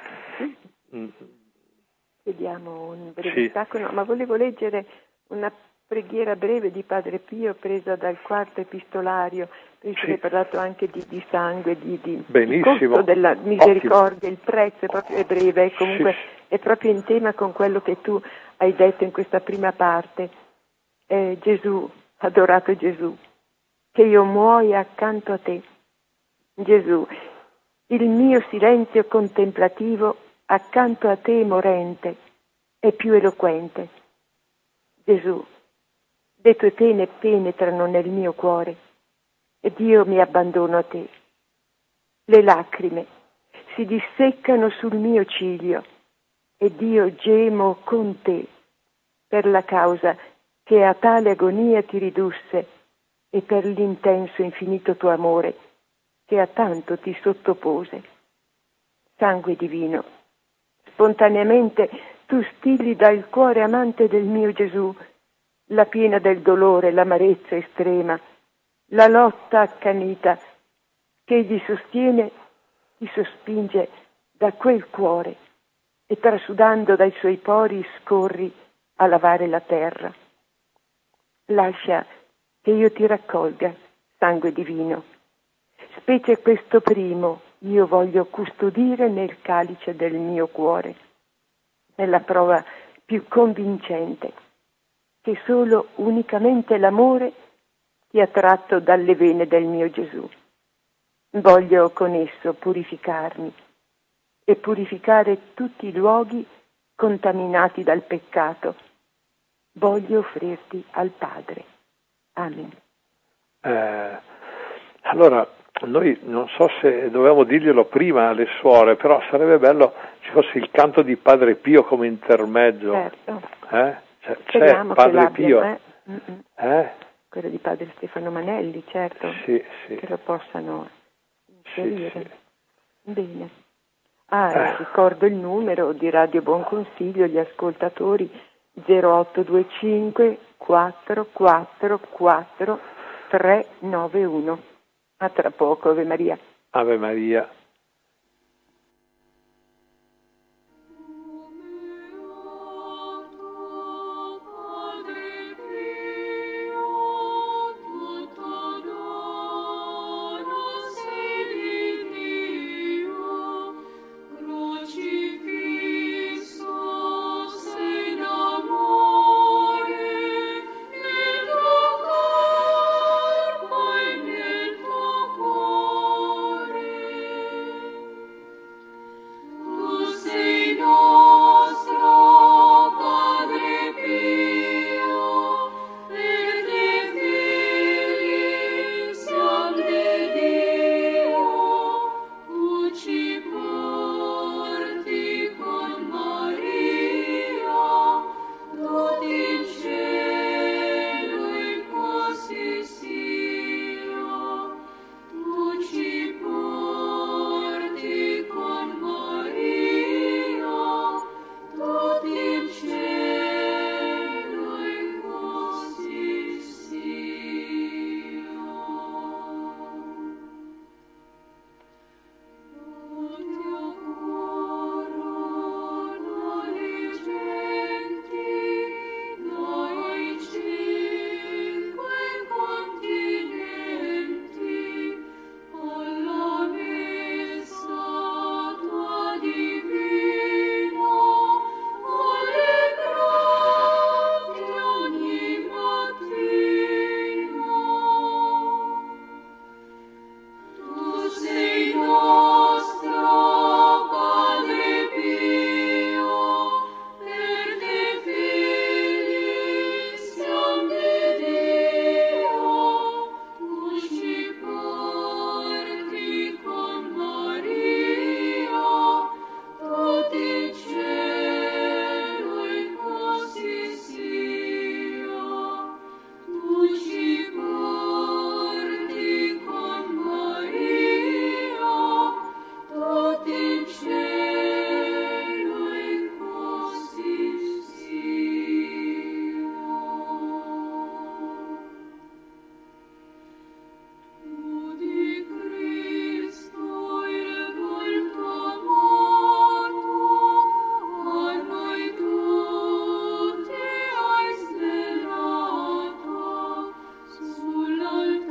Vediamo un breve stacco, ma volevo leggere una preghiera breve di Padre Pio presa dal quarto epistolario, perché hai parlato anche di sangue, di costo della misericordia. Ottimo. Il prezzo è breve e comunque è proprio in tema con quello che tu hai detto in questa prima parte. Gesù, adorato Gesù, che io muoia accanto a te. Gesù, il mio silenzio contemplativo accanto a te morente è più eloquente. Gesù, le tue pene penetrano nel mio cuore ed io mi abbandono a te. Le lacrime si disseccano sul mio ciglio ed io gemo con te per la causa che a tale agonia ti ridusse e per l'intenso infinito tuo amore che a tanto ti sottopose. Sangue divino, spontaneamente tu stilli dal cuore amante del mio Gesù la piena del dolore, l'amarezza estrema, la lotta accanita che egli sostiene, ti sospinge da quel cuore e trasudando dai suoi pori scorri a lavare la terra. Lascia che io ti raccolga, sangue divino, specie questo primo io voglio custodire nel calice del mio cuore, nella prova più convincente, che solo unicamente l'amore ti ha tratto dalle vene del mio Gesù. Voglio con esso purificarmi e purificare tutti i luoghi contaminati dal peccato. Voglio offrirti al Padre. Amen. Allora, noi non so se dovevamo dirglielo prima alle suore, però sarebbe bello ci fosse il canto di Padre Pio come intermezzo. Certo. C'è Padre Pio. Quello di Padre Stefano Manelli, certo. Sì. Che lo possano inserire. Sì. Bene. Ricordo il numero di Radio Buon Consiglio, gli ascoltatori 0825 444 391. A tra poco, Ave Maria. Ave Maria. Crocifisso sei d'amore.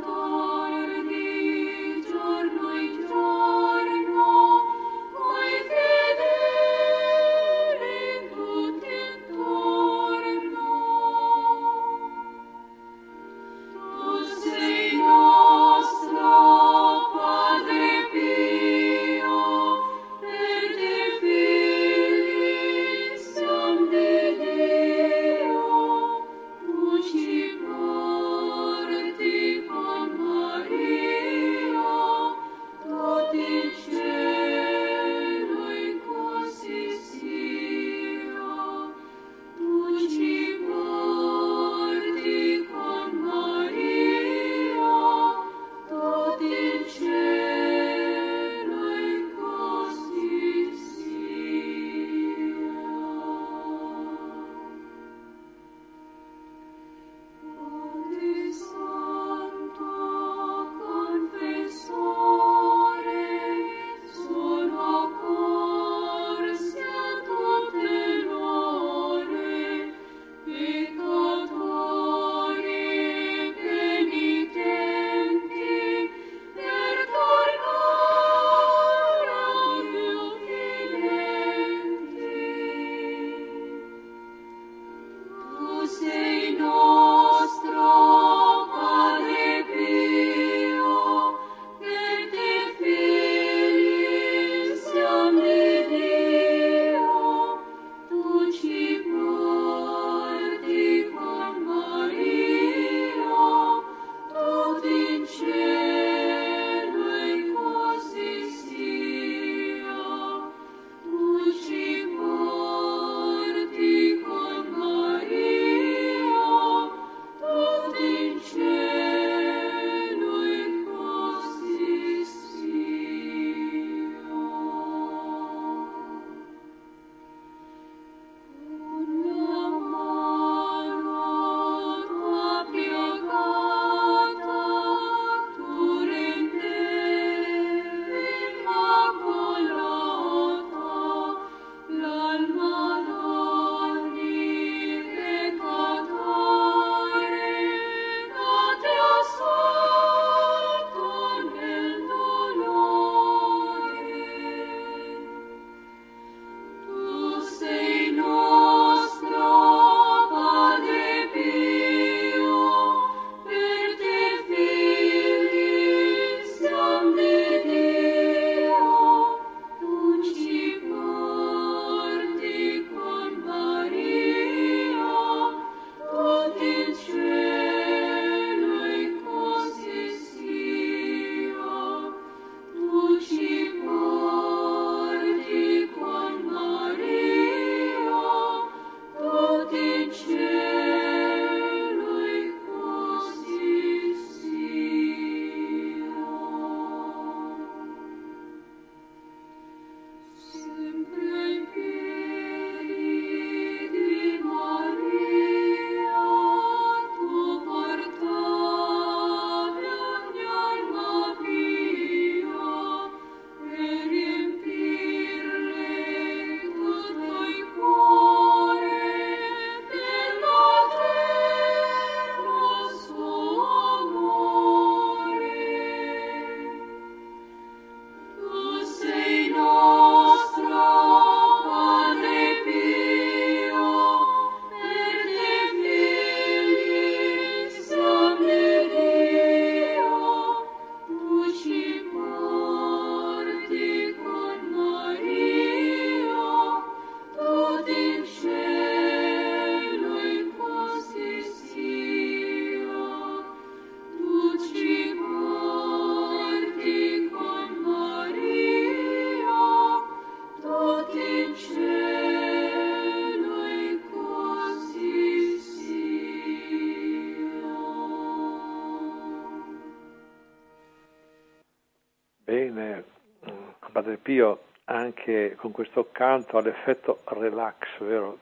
Bene, Padre Pio anche con questo canto ha l'effetto relax, vero?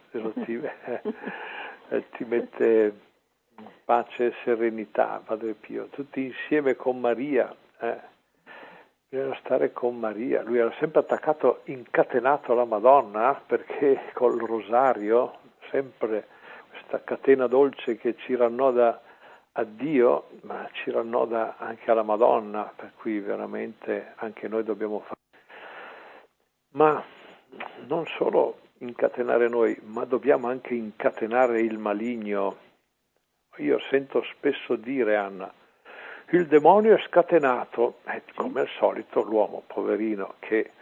Ti mette in pace e serenità, Padre Pio, tutti insieme con Maria, bisogna stare con Maria. Lui era sempre attaccato, incatenato alla Madonna, perché col rosario, sempre questa catena dolce che ci rannoda a Dio, ma ci rannoda anche alla Madonna, per cui veramente anche noi dobbiamo fare. Ma non solo incatenare noi, ma dobbiamo anche incatenare il maligno. Io sento spesso dire, Anna, il demonio è scatenato, come al solito l'uomo, poverino, che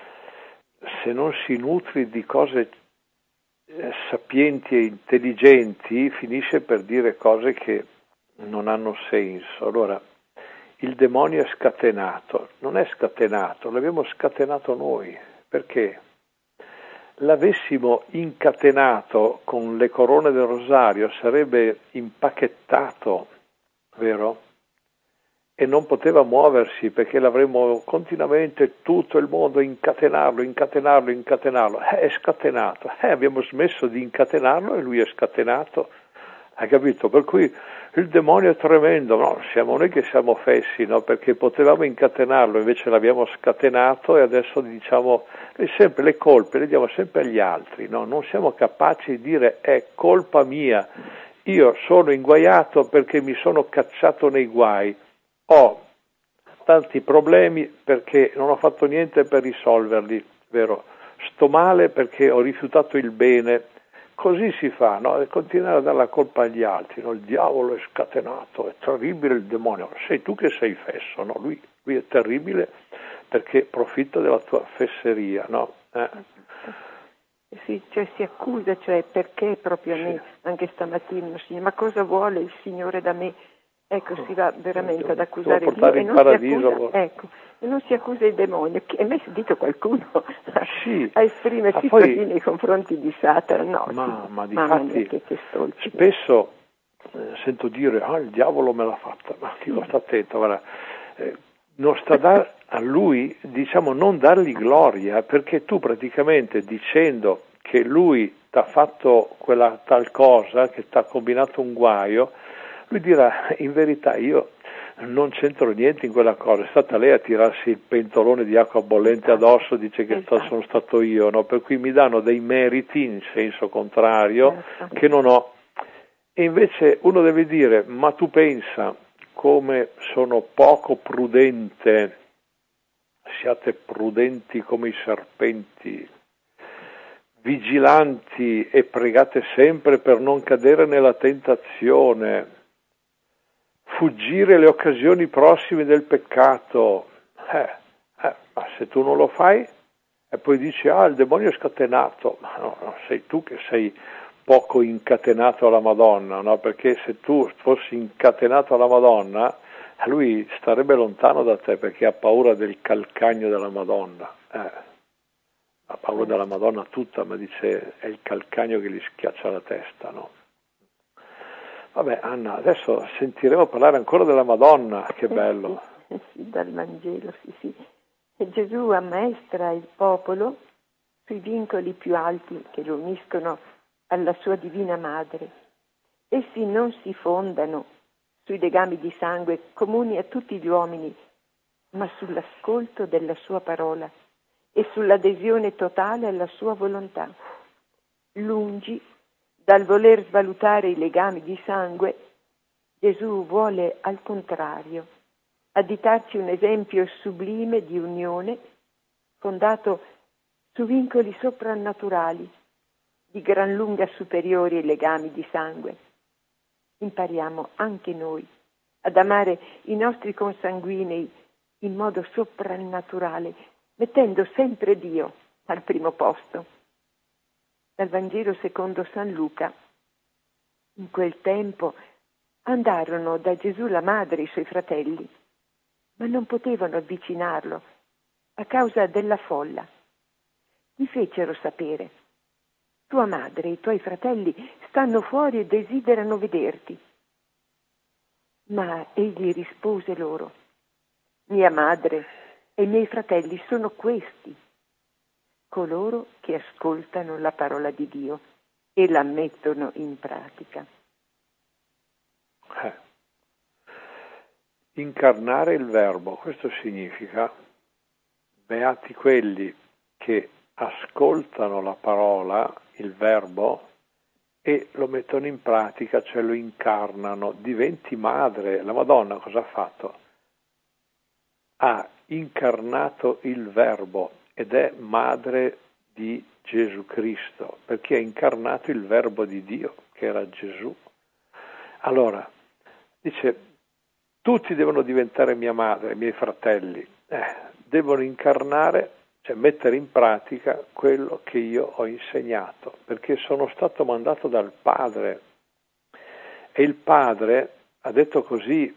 se non si nutri di cose sapienti e intelligenti, finisce per dire cose che non hanno senso. Allora, il demonio è scatenato, non è scatenato, l'abbiamo scatenato noi, perché l'avessimo incatenato con le corone del rosario sarebbe impacchettato, vero? E non poteva muoversi perché l'avremmo continuamente tutto il mondo incatenarlo. È scatenato. Abbiamo smesso di incatenarlo e lui è scatenato. Hai capito? Per cui il demonio è tremendo, no? Siamo noi che siamo fessi, no? Perché potevamo incatenarlo, invece l'abbiamo scatenato e adesso diciamo sempre le colpe le diamo sempre agli altri, no? Non siamo capaci di dire è colpa mia, io sono inguaiato perché mi sono cacciato nei guai, ho tanti problemi perché non ho fatto niente per risolverli, vero? Sto male perché ho rifiutato il bene. Così si fa, no? E continuare a dare la colpa agli altri, no? Il diavolo è scatenato, è terribile il demonio. Sei tu che sei fesso, no? Lui è terribile perché profitta della tua fesseria, no? Sì, cioè si accusa, cioè perché proprio a me, anche stamattina, ma cosa vuole il Signore da me? Ecco, si va veramente ad accusare Dio e non si accusa il demonio. Che hai mai sentito qualcuno a esprimersi così nei confronti di Satana? No, ma difatti che stolti. Spesso sento dire il diavolo me l'ha fatta, ma dico sta attento, guarda, non sta a lui, diciamo, non dargli gloria, perché tu praticamente dicendo che lui ti ha fatto quella tal cosa, che ti ha combinato un guaio, lui dirà in verità io non c'entro niente in quella cosa, è stata lei a tirarsi il pentolone di acqua bollente addosso, dice che sono stato io, no? Per cui mi danno dei meriti in senso contrario che non ho. E invece uno deve dire, ma tu pensa come sono poco prudente, siate prudenti come i serpenti, vigilanti e pregate sempre per non cadere nella tentazione, fuggire le occasioni prossime del peccato. Ma se tu non lo fai e poi dici il demonio è scatenato, ma no, sei tu che sei poco incatenato alla Madonna, no? Perché se tu fossi incatenato alla Madonna, lui starebbe lontano da te perché ha paura del calcagno della Madonna. Ha paura della Madonna tutta, ma dice è il calcagno che gli schiaccia la testa, no? Vabbè, Anna, adesso sentiremo parlare ancora della Madonna, che bello. Sì, dal Vangelo, sì. E Gesù ammaestra il popolo sui vincoli più alti che lo uniscono alla sua divina madre. Essi non si fondano sui legami di sangue comuni a tutti gli uomini, ma sull'ascolto della sua parola e sull'adesione totale alla sua volontà. Lungi dal voler svalutare i legami di sangue, Gesù vuole al contrario additarci un esempio sublime di unione fondato su vincoli soprannaturali di gran lunga superiori ai legami di sangue. Impariamo anche noi ad amare i nostri consanguinei in modo soprannaturale, mettendo sempre Dio al primo posto. Dal Vangelo secondo San Luca. In quel tempo andarono da Gesù la madre e i suoi fratelli, ma non potevano avvicinarlo a causa della folla. Gli fecero sapere: tua madre e i tuoi fratelli stanno fuori e desiderano vederti. Ma egli rispose loro: mia madre e i miei fratelli sono questi, coloro che ascoltano la parola di Dio e la mettono in pratica. Incarnare il Verbo, questo significa beati quelli che ascoltano la parola, il Verbo, e lo mettono in pratica, cioè lo incarnano, diventi madre. La Madonna cosa ha fatto? Ha incarnato il Verbo ed è madre di Gesù Cristo, perché ha incarnato il Verbo di Dio, che era Gesù. Allora, dice, tutti devono diventare mia madre, i miei fratelli, devono incarnare, cioè mettere in pratica quello che io ho insegnato, perché sono stato mandato dal Padre e il Padre ha detto così,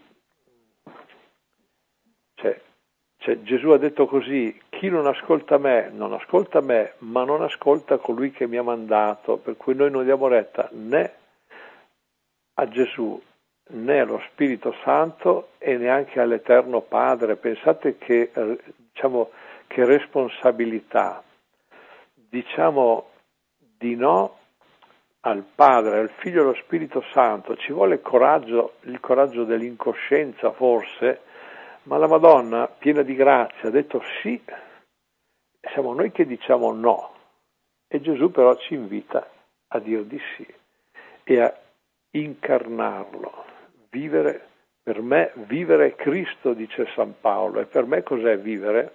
cioè Gesù ha detto così, chi non ascolta me, ma non ascolta colui che mi ha mandato, per cui noi non diamo retta né a Gesù né allo Spirito Santo e neanche all'Eterno Padre. Pensate che, che responsabilità. Diciamo di no al Padre, al Figlio e allo Spirito Santo. Ci vuole il coraggio dell'incoscienza forse, ma la Madonna, piena di grazia, ha detto sì, siamo noi che diciamo no. E Gesù però ci invita a dir di sì e a incarnarlo, vivere. Per me vivere è Cristo, dice San Paolo, e per me cos'è vivere?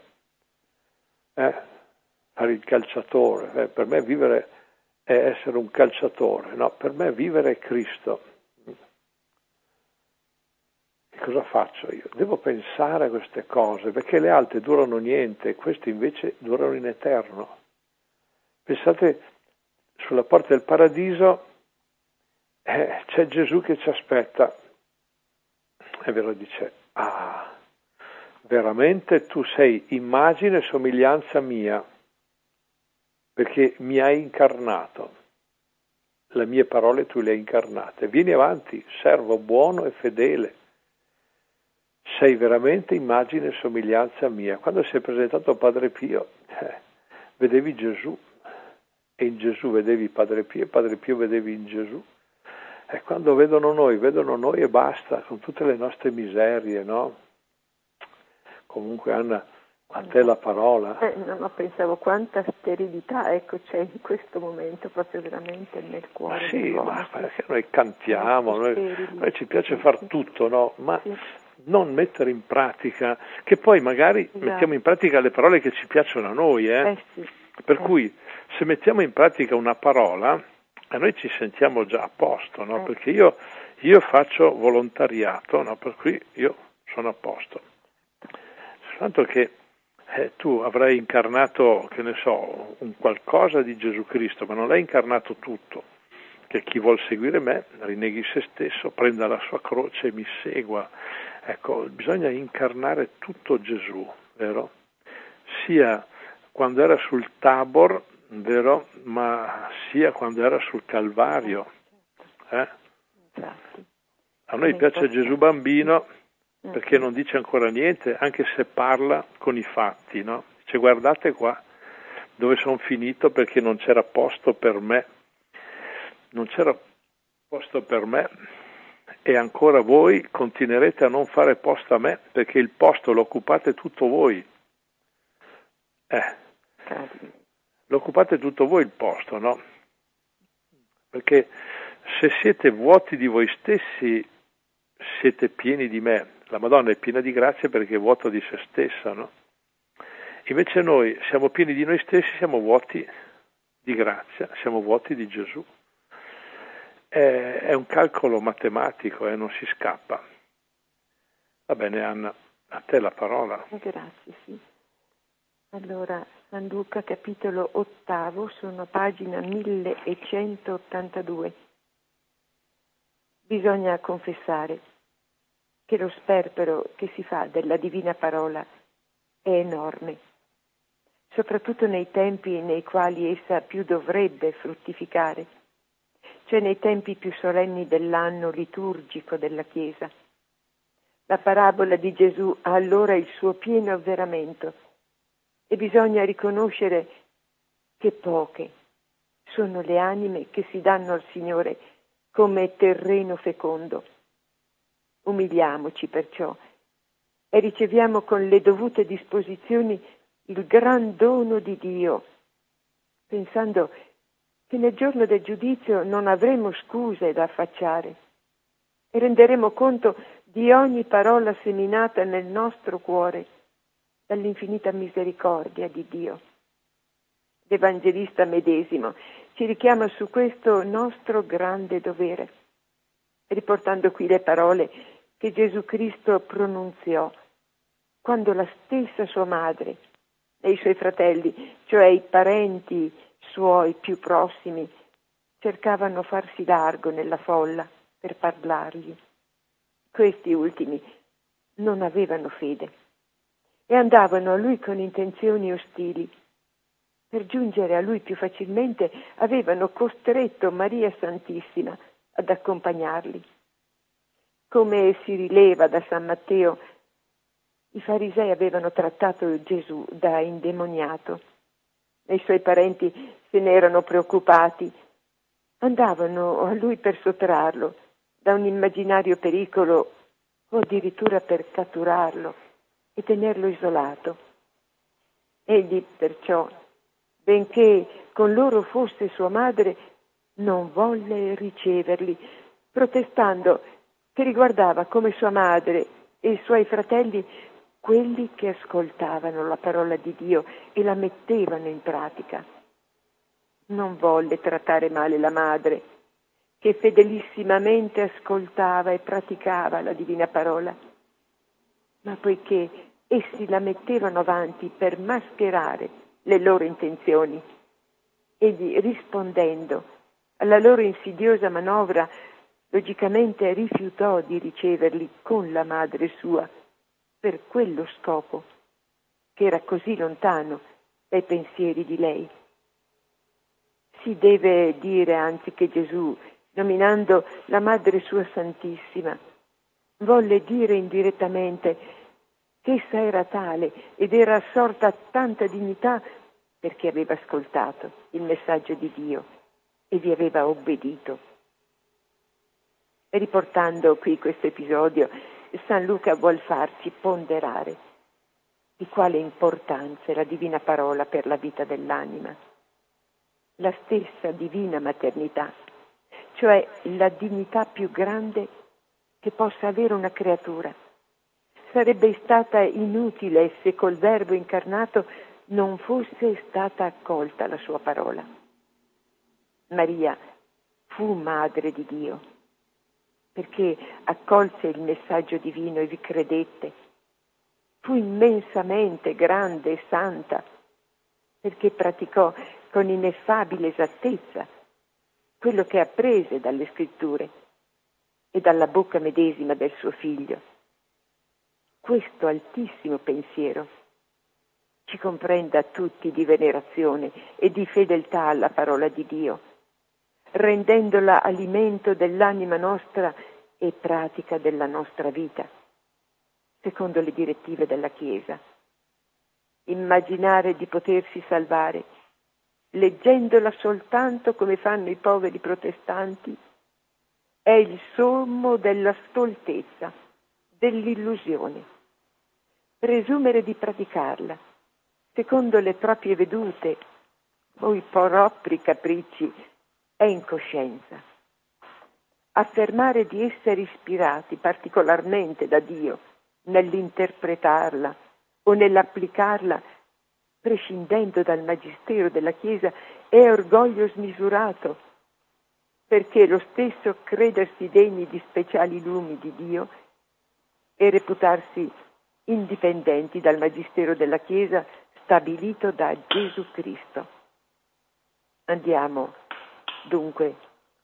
Fare il calciatore, per me vivere è essere un calciatore, no, per me vivere è Cristo. E cosa faccio io? Devo pensare a queste cose, perché le altre durano niente, queste invece durano in eterno. Pensate, sulla porta del paradiso c'è Gesù che ci aspetta. E ve lo dice, veramente tu sei immagine e somiglianza mia, perché mi hai incarnato. Le mie parole tu le hai incarnate. Vieni avanti, servo buono e fedele. Sei veramente immagine e somiglianza mia. Quando si è presentato Padre Pio, vedevi Gesù, e in Gesù vedevi Padre Pio, e Padre Pio vedevi in Gesù. E quando vedono noi e basta, con tutte le nostre miserie, no? Comunque Anna, a te la parola. No, ma pensavo quanta sterilità, ecco, c'è in questo momento proprio veramente nel cuore. Sì, dell'uomo. ma perché noi cantiamo, noi ci piace far tutto, no? Ma non mettere in pratica, che poi magari mettiamo in pratica le parole che ci piacciono a noi, Per cui se mettiamo in pratica una parola, a noi ci sentiamo già a posto, no? Perché io faccio volontariato, no? Per cui io sono a posto. Soltanto che tu avrai incarnato, che ne so, un qualcosa di Gesù Cristo, ma non l'hai incarnato tutto. Che chi vuol seguire me rinneghi se stesso, prenda la sua croce e mi segua. Ecco, bisogna incarnare tutto Gesù, vero? Sia quando era sul Tabor, vero? Ma sia quando era sul Calvario. A noi piace Gesù bambino perché non dice ancora niente, anche se parla con i fatti, no? Dice guardate qua dove sono finito perché non c'era posto per me. Non c'era posto per me e ancora voi continuerete a non fare posto a me perché il posto lo occupate tutto voi. Lo occupate tutto voi il posto, no? Perché se siete vuoti di voi stessi siete pieni di me. La Madonna è piena di grazia perché è vuota di se stessa, no? Invece noi siamo pieni di noi stessi, siamo vuoti di grazia, siamo vuoti di Gesù. È un calcolo matematico e non si scappa. Va bene Anna, a te la parola. Grazie, sì. Allora, San Luca capitolo 8, sono pagina 1182. Bisogna confessare che lo sperpero che si fa della divina parola è enorme, soprattutto nei tempi nei quali essa più dovrebbe fruttificare, cioè nei tempi più solenni dell'anno liturgico della Chiesa. La parabola di Gesù ha allora il suo pieno avveramento e bisogna riconoscere che poche sono le anime che si danno al Signore come terreno fecondo. Umiliamoci perciò e riceviamo con le dovute disposizioni il gran dono di Dio, pensando che nel giorno del giudizio non avremo scuse da affacciare e renderemo conto di ogni parola seminata nel nostro cuore dall'infinita misericordia di Dio. L'Evangelista medesimo ci richiama su questo nostro grande dovere, riportando qui le parole che Gesù Cristo pronunziò quando la stessa sua madre e i suoi fratelli, cioè i parenti suoi più prossimi, cercavano farsi largo nella folla per parlargli. Questi ultimi non avevano fede e andavano a lui con intenzioni ostili. Per giungere a lui più facilmente avevano costretto Maria Santissima ad accompagnarli. Come si rileva da San Matteo, i farisei avevano trattato Gesù da indemoniato e i suoi parenti se ne erano preoccupati. Andavano a lui per sottrarlo da un immaginario pericolo o addirittura per catturarlo e tenerlo isolato. Egli perciò, benché con loro fosse sua madre, non volle riceverli, protestando che riguardava come sua madre e i suoi fratelli quelli che ascoltavano la parola di Dio e la mettevano in pratica. Non volle trattare male la madre, che fedelissimamente ascoltava e praticava la divina parola, ma poiché essi la mettevano avanti per mascherare le loro intenzioni, egli, rispondendo alla loro insidiosa manovra, logicamente rifiutò di riceverli con la madre sua per quello scopo, che era così lontano dai pensieri di lei. Si deve dire anzi che Gesù, nominando la Madre sua Santissima, volle dire indirettamente che essa era tale ed era assorta a tanta dignità perché aveva ascoltato il messaggio di Dio e vi aveva obbedito. E riportando qui questo episodio, San Luca vuol farci ponderare di quale importanza è la divina parola per la vita dell'anima. La stessa divina maternità, cioè la dignità più grande che possa avere una creatura. Sarebbe stata inutile se col Verbo incarnato non fosse stata accolta la sua parola. Maria fu madre di Dio, perché accolse il messaggio divino e vi credette. Fu immensamente grande e santa, perché praticò con ineffabile esattezza quello che apprese dalle scritture e dalla bocca medesima del suo figlio. Questo altissimo pensiero ci comprenda tutti di venerazione e di fedeltà alla parola di Dio, rendendola alimento dell'anima nostra e pratica della nostra vita, secondo le direttive della Chiesa. Immaginare di potersi salvare leggendola soltanto come fanno i poveri protestanti è il sommo della stoltezza, dell'illusione. Presumere di praticarla secondo le proprie vedute o i propri capricci è incoscienza. Affermare di essere ispirati particolarmente da Dio nell'interpretarla o nell'applicarla, prescindendo dal magistero della Chiesa, è orgoglio smisurato, perché lo stesso credersi degni di speciali lumi di Dio e reputarsi indipendenti dal magistero della Chiesa stabilito da Gesù Cristo. Andiamo dunque,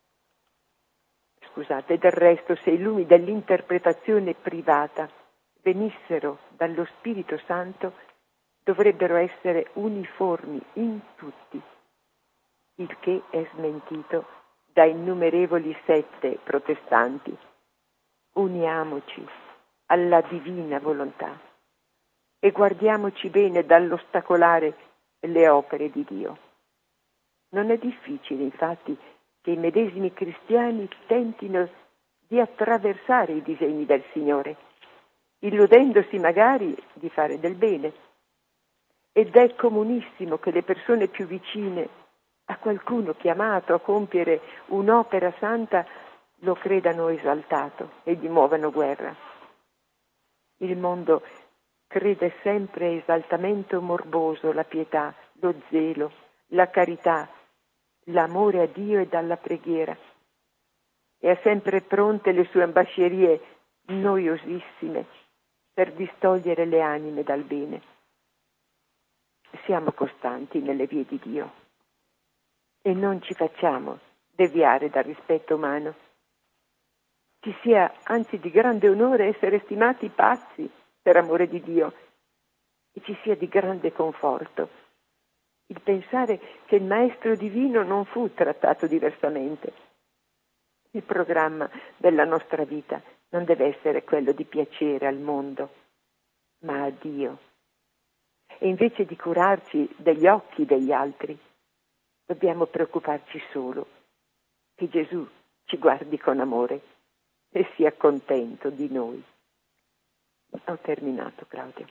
del resto, se i lumi dell'interpretazione privata venissero dallo Spirito Santo, dovrebbero essere uniformi in tutti, il che è smentito da innumerevoli sette protestanti. Uniamoci alla divina volontà e guardiamoci bene dall'ostacolare le opere di Dio. Non è difficile, infatti, che i medesimi cristiani tentino di attraversare i disegni del Signore, illudendosi magari di fare del bene. Ed è comunissimo che le persone più vicine a qualcuno chiamato a compiere un'opera santa lo credano esaltato e gli muovano guerra. Il mondo crede sempre esaltamento morboso la pietà, lo zelo, la carità, l'amore a Dio e dalla preghiera. E ha sempre pronte le sue ambascerie noiosissime per distogliere le anime dal bene. Siamo costanti nelle vie di Dio e non ci facciamo deviare dal rispetto umano. Ci sia anzi di grande onore essere stimati pazzi per amore di Dio e ci sia di grande conforto il pensare che il Maestro Divino non fu trattato diversamente. Il programma della nostra vita non deve essere quello di piacere al mondo, ma a Dio. E invece di curarci degli occhi degli altri, dobbiamo preoccuparci solo che Gesù ci guardi con amore e sia contento di noi. Ho terminato, Claudio.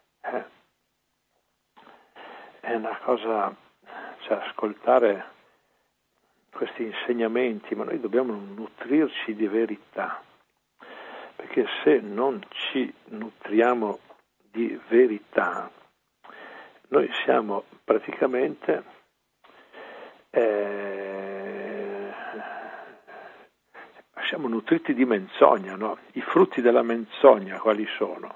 È una cosa, cioè, ascoltare questi insegnamenti, ma noi dobbiamo nutrirci di verità, perché se non ci nutriamo di verità, noi siamo praticamente siamo nutriti di menzogna, no? I frutti della menzogna quali sono?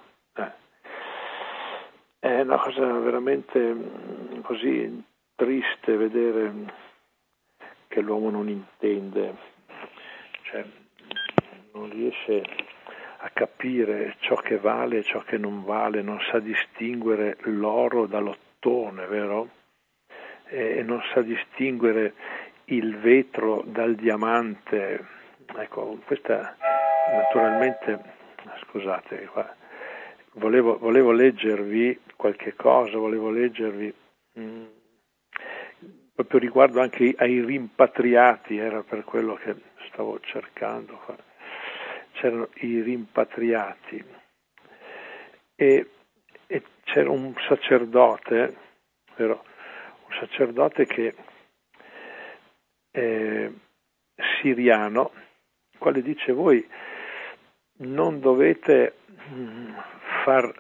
È una cosa veramente così triste vedere che l'uomo non intende, cioè non riesce a capire ciò che vale e ciò che non vale, non sa distinguere l'oro dall'ottone, vero? E non sa distinguere il vetro dal diamante. Ecco, questa naturalmente, scusate, qua, volevo leggervi qualche cosa, proprio riguardo anche ai rimpatriati, era per quello che stavo cercando qua. C'erano i rimpatriati e c'era un sacerdote, vero? Un sacerdote che siriano, quale dice: voi non dovete far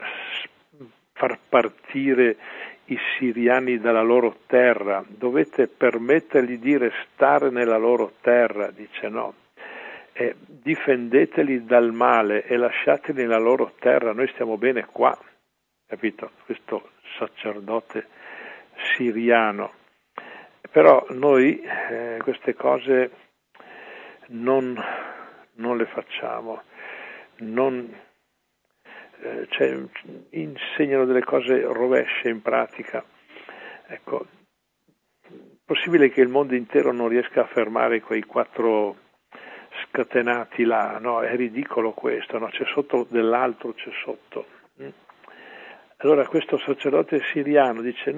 partire i siriani dalla loro terra, dovete permettergli di restare nella loro terra, dice no. Difendeteli dal male e lasciateli nella loro terra, noi stiamo bene qua, capito? Questo sacerdote siriano. Però noi queste cose non le facciamo, insegnano delle cose rovesce in pratica. Ecco, possibile che il mondo intero non riesca a fermare quei 4 scatenati là, no? È ridicolo questo, no? C'è sotto dell'altro, c'è sotto. Allora questo sacerdote siriano dice: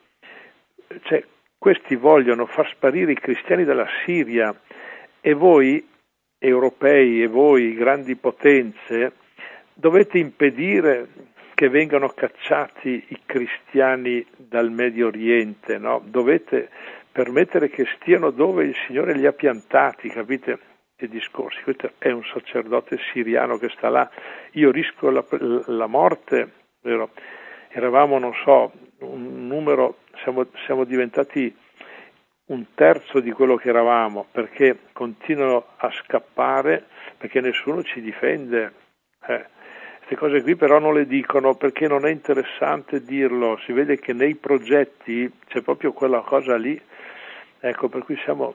questi vogliono far sparire i cristiani dalla Siria e voi europei e voi grandi potenze dovete impedire che vengano cacciati i cristiani dal Medio Oriente, no? Dovete permettere che stiano dove il Signore li ha piantati, capite? I discorsi. Questo è un sacerdote siriano che sta là. Io rischio la morte, vero? Eravamo, non so, un numero, siamo diventati 1/3 di quello che eravamo, perché continuano a scappare, perché nessuno ci difende. Queste cose qui però non le dicono perché non è interessante dirlo, si vede che nei progetti c'è proprio quella cosa lì, ecco, per cui siamo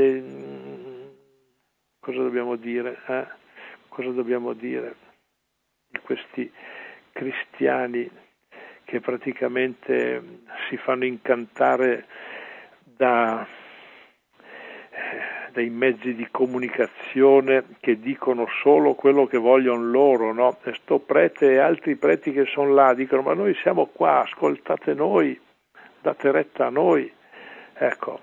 cosa dobbiamo dire? Cosa dobbiamo dire di questi cristiani che praticamente si fanno incantare dai mezzi di comunicazione che dicono solo quello che vogliono loro, no? E sto prete e altri preti che sono là dicono: ma noi siamo qua, ascoltate noi, date retta a noi. Ecco,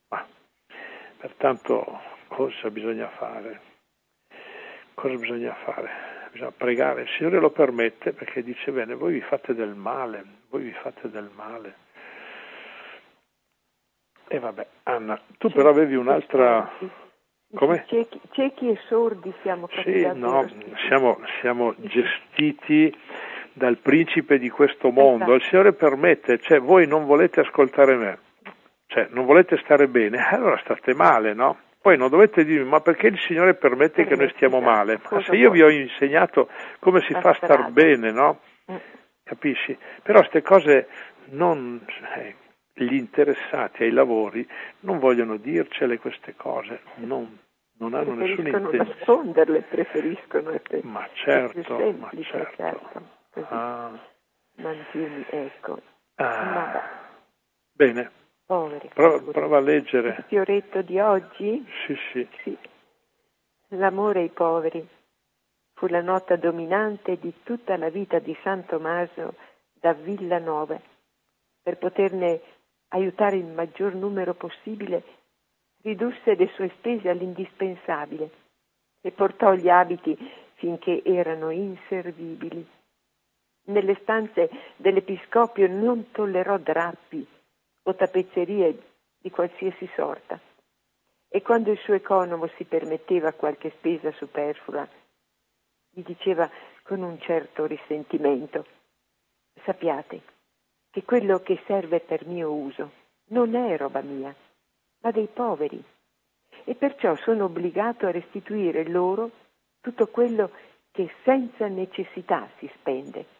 pertanto cosa bisogna fare? Cosa bisogna fare? Bisogna pregare, il Signore lo permette perché dice: bene, voi vi fate del male, E vabbè, Anna, tu però avevi un'altra... Come? Ciechi e sordi siamo capitati. Sì, no, siamo gestiti dal principe di questo mondo. Esatto. Il Signore permette, cioè voi non volete ascoltare me, cioè non volete stare bene, allora state male, no? Poi non dovete dirmi, ma perché il Signore permette che noi stiamo male? Ma se io vi ho insegnato come si fa a star bene, no? Capisci? Però queste cose non... gli interessati ai lavori non vogliono dircele queste cose, non hanno nessuna intenzione. Preferiscono nasconderle, preferiscono. Ma certo, semplice, ma certo. Così. Mantieni, ecco. Ma bene. Poveri. Prova a leggere. Il fioretto di oggi? Sì. L'amore ai poveri fu la nota dominante di tutta la vita di San Tommaso da Villanova. Per poterne aiutare il maggior numero possibile, ridusse le sue spese all'indispensabile e portò gli abiti finché erano inservibili. Nelle stanze dell'episcopio non tollerò drappi o tappezzerie di qualsiasi sorta, e quando il suo economo si permetteva qualche spesa superflua, gli diceva con un certo risentimento: sappiate che quello che serve per mio uso non è roba mia, ma dei poveri, e perciò sono obbligato a restituire loro tutto quello che senza necessità si spende.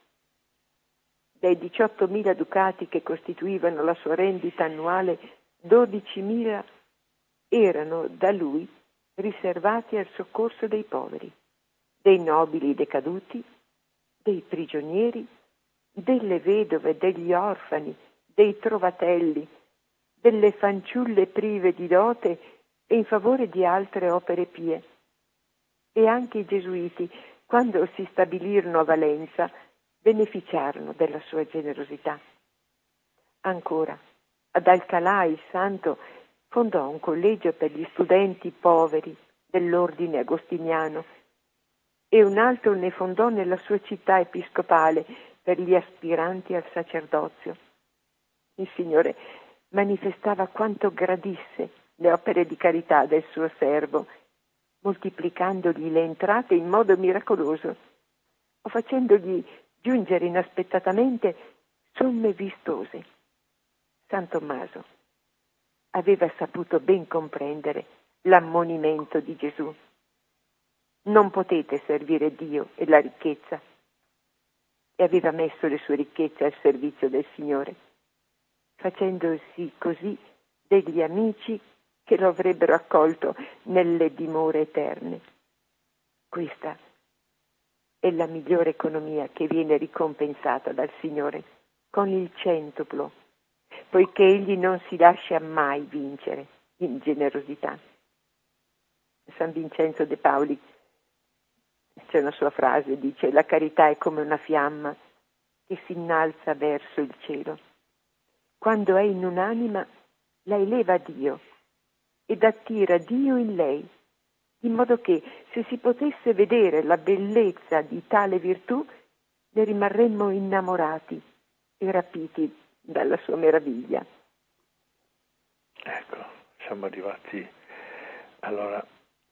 Dai 18.000 ducati che costituivano la sua rendita annuale, 12.000 erano da lui riservati al soccorso dei poveri, dei nobili decaduti, dei prigionieri, delle vedove, degli orfani, dei trovatelli, delle fanciulle prive di dote e in favore di altre opere pie. E anche i gesuiti, quando si stabilirono a Valenza, beneficiarono della sua generosità. Ancora, ad Alcalá il Santo fondò un collegio per gli studenti poveri dell'ordine agostiniano e un altro ne fondò nella sua città episcopale per gli aspiranti al sacerdozio. Il Signore manifestava quanto gradisse le opere di carità del suo servo, moltiplicandogli le entrate in modo miracoloso o facendogli giungere inaspettatamente somme vistose. San Tommaso aveva saputo ben comprendere l'ammonimento di Gesù. Non potete servire Dio e la ricchezza. E aveva messo le sue ricchezze al servizio del Signore, facendosi così degli amici che lo avrebbero accolto nelle dimore eterne. Questa è la migliore economia che viene ricompensata dal Signore con il centuplo, poiché Egli non si lascia mai vincere in generosità. San Vincenzo de Pauli, c'è una sua frase, dice: la carità è come una fiamma che si innalza verso il cielo. Quando è in un'anima, la eleva a Dio ed attira Dio in lei, in modo che se si potesse vedere la bellezza di tale virtù, ne rimarremmo innamorati e rapiti dalla sua meraviglia. Ecco, siamo arrivati allora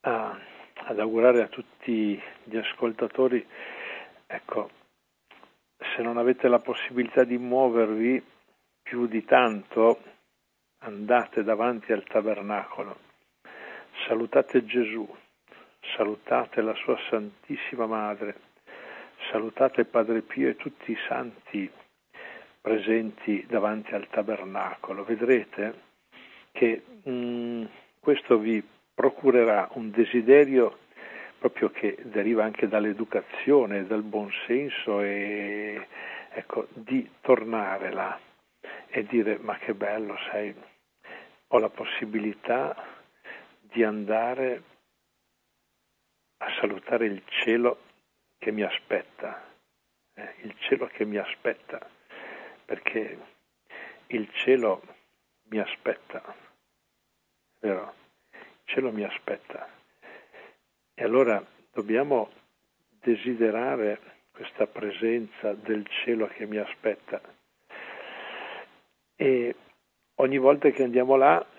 ad augurare a tutti gli ascoltatori, ecco, se non avete la possibilità di muovervi più di tanto, andate davanti al tabernacolo, salutate Gesù, salutate la sua Santissima Madre, salutate Padre Pio e tutti i santi presenti davanti al tabernacolo. Vedrete che questo vi procurerà un desiderio proprio che deriva anche dall'educazione, dal buonsenso, e ecco, di tornare là e dire: ma che bello, sai, ho la possibilità di andare a salutare il cielo che mi aspetta, il cielo che mi aspetta, perché il cielo mi aspetta, vero? Il cielo mi aspetta. E allora dobbiamo desiderare questa presenza del cielo che mi aspetta. E ogni volta che andiamo là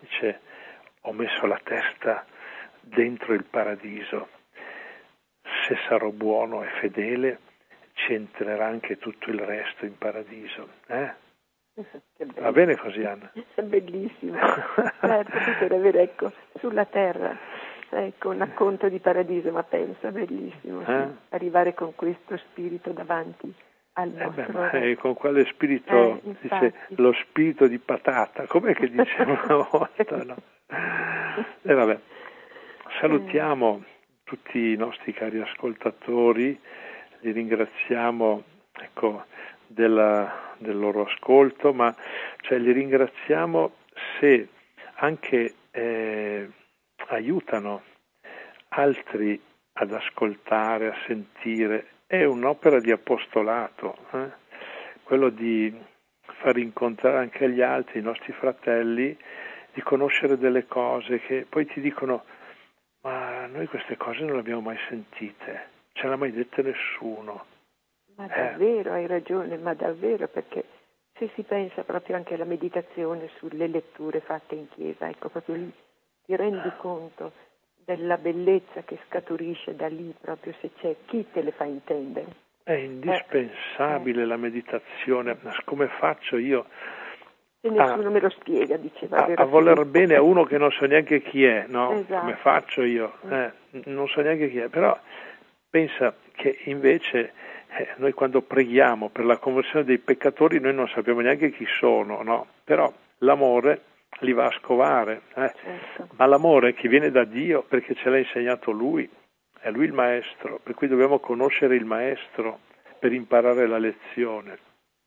dice: ho messo la testa dentro il paradiso, se sarò buono e fedele ci entrerà anche tutto il resto in paradiso. Va bene così, Anna? È bellissimo. Certo, potrebbe avere, ecco, sulla terra, ecco, un racconto di paradiso, ma penso, è bellissimo, sì, arrivare con questo spirito davanti al nostro con quale spirito? Dice lo spirito di patata, com'è che diceva una volta, no? E vabbè, salutiamo tutti i nostri cari ascoltatori, li ringraziamo, ecco, del loro ascolto, ma li ringraziamo se anche aiutano altri ad ascoltare, a sentire. È un'opera di apostolato, quello di far incontrare anche agli altri, i nostri fratelli, di conoscere delle cose che poi ti dicono: ma noi queste cose non le abbiamo mai sentite, ce l'ha mai dette nessuno. Ma davvero, hai ragione, ma davvero, perché se si pensa proprio anche alla meditazione sulle letture fatte in chiesa, ecco, proprio lì ti rendi conto della bellezza che scaturisce da lì, proprio se c'è chi te le fa intendere. È indispensabile la meditazione, ma come faccio io? Se nessuno me lo spiega, diceva. A voler bene a uno che non so neanche chi è, no? Esatto. Come faccio io? Non so neanche chi è, però pensa che invece noi quando preghiamo per la conversione dei peccatori noi non sappiamo neanche chi sono, no? Però l'amore li va a scovare, Certo. Ma l'amore che viene da Dio perché ce l'ha insegnato Lui, è Lui il maestro, per cui dobbiamo conoscere il maestro per imparare la lezione.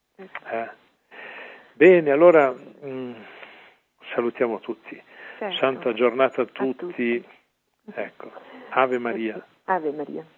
Bene, allora salutiamo tutti. Certo. Santa giornata a tutti. Ecco, Ave Maria. Ave Maria.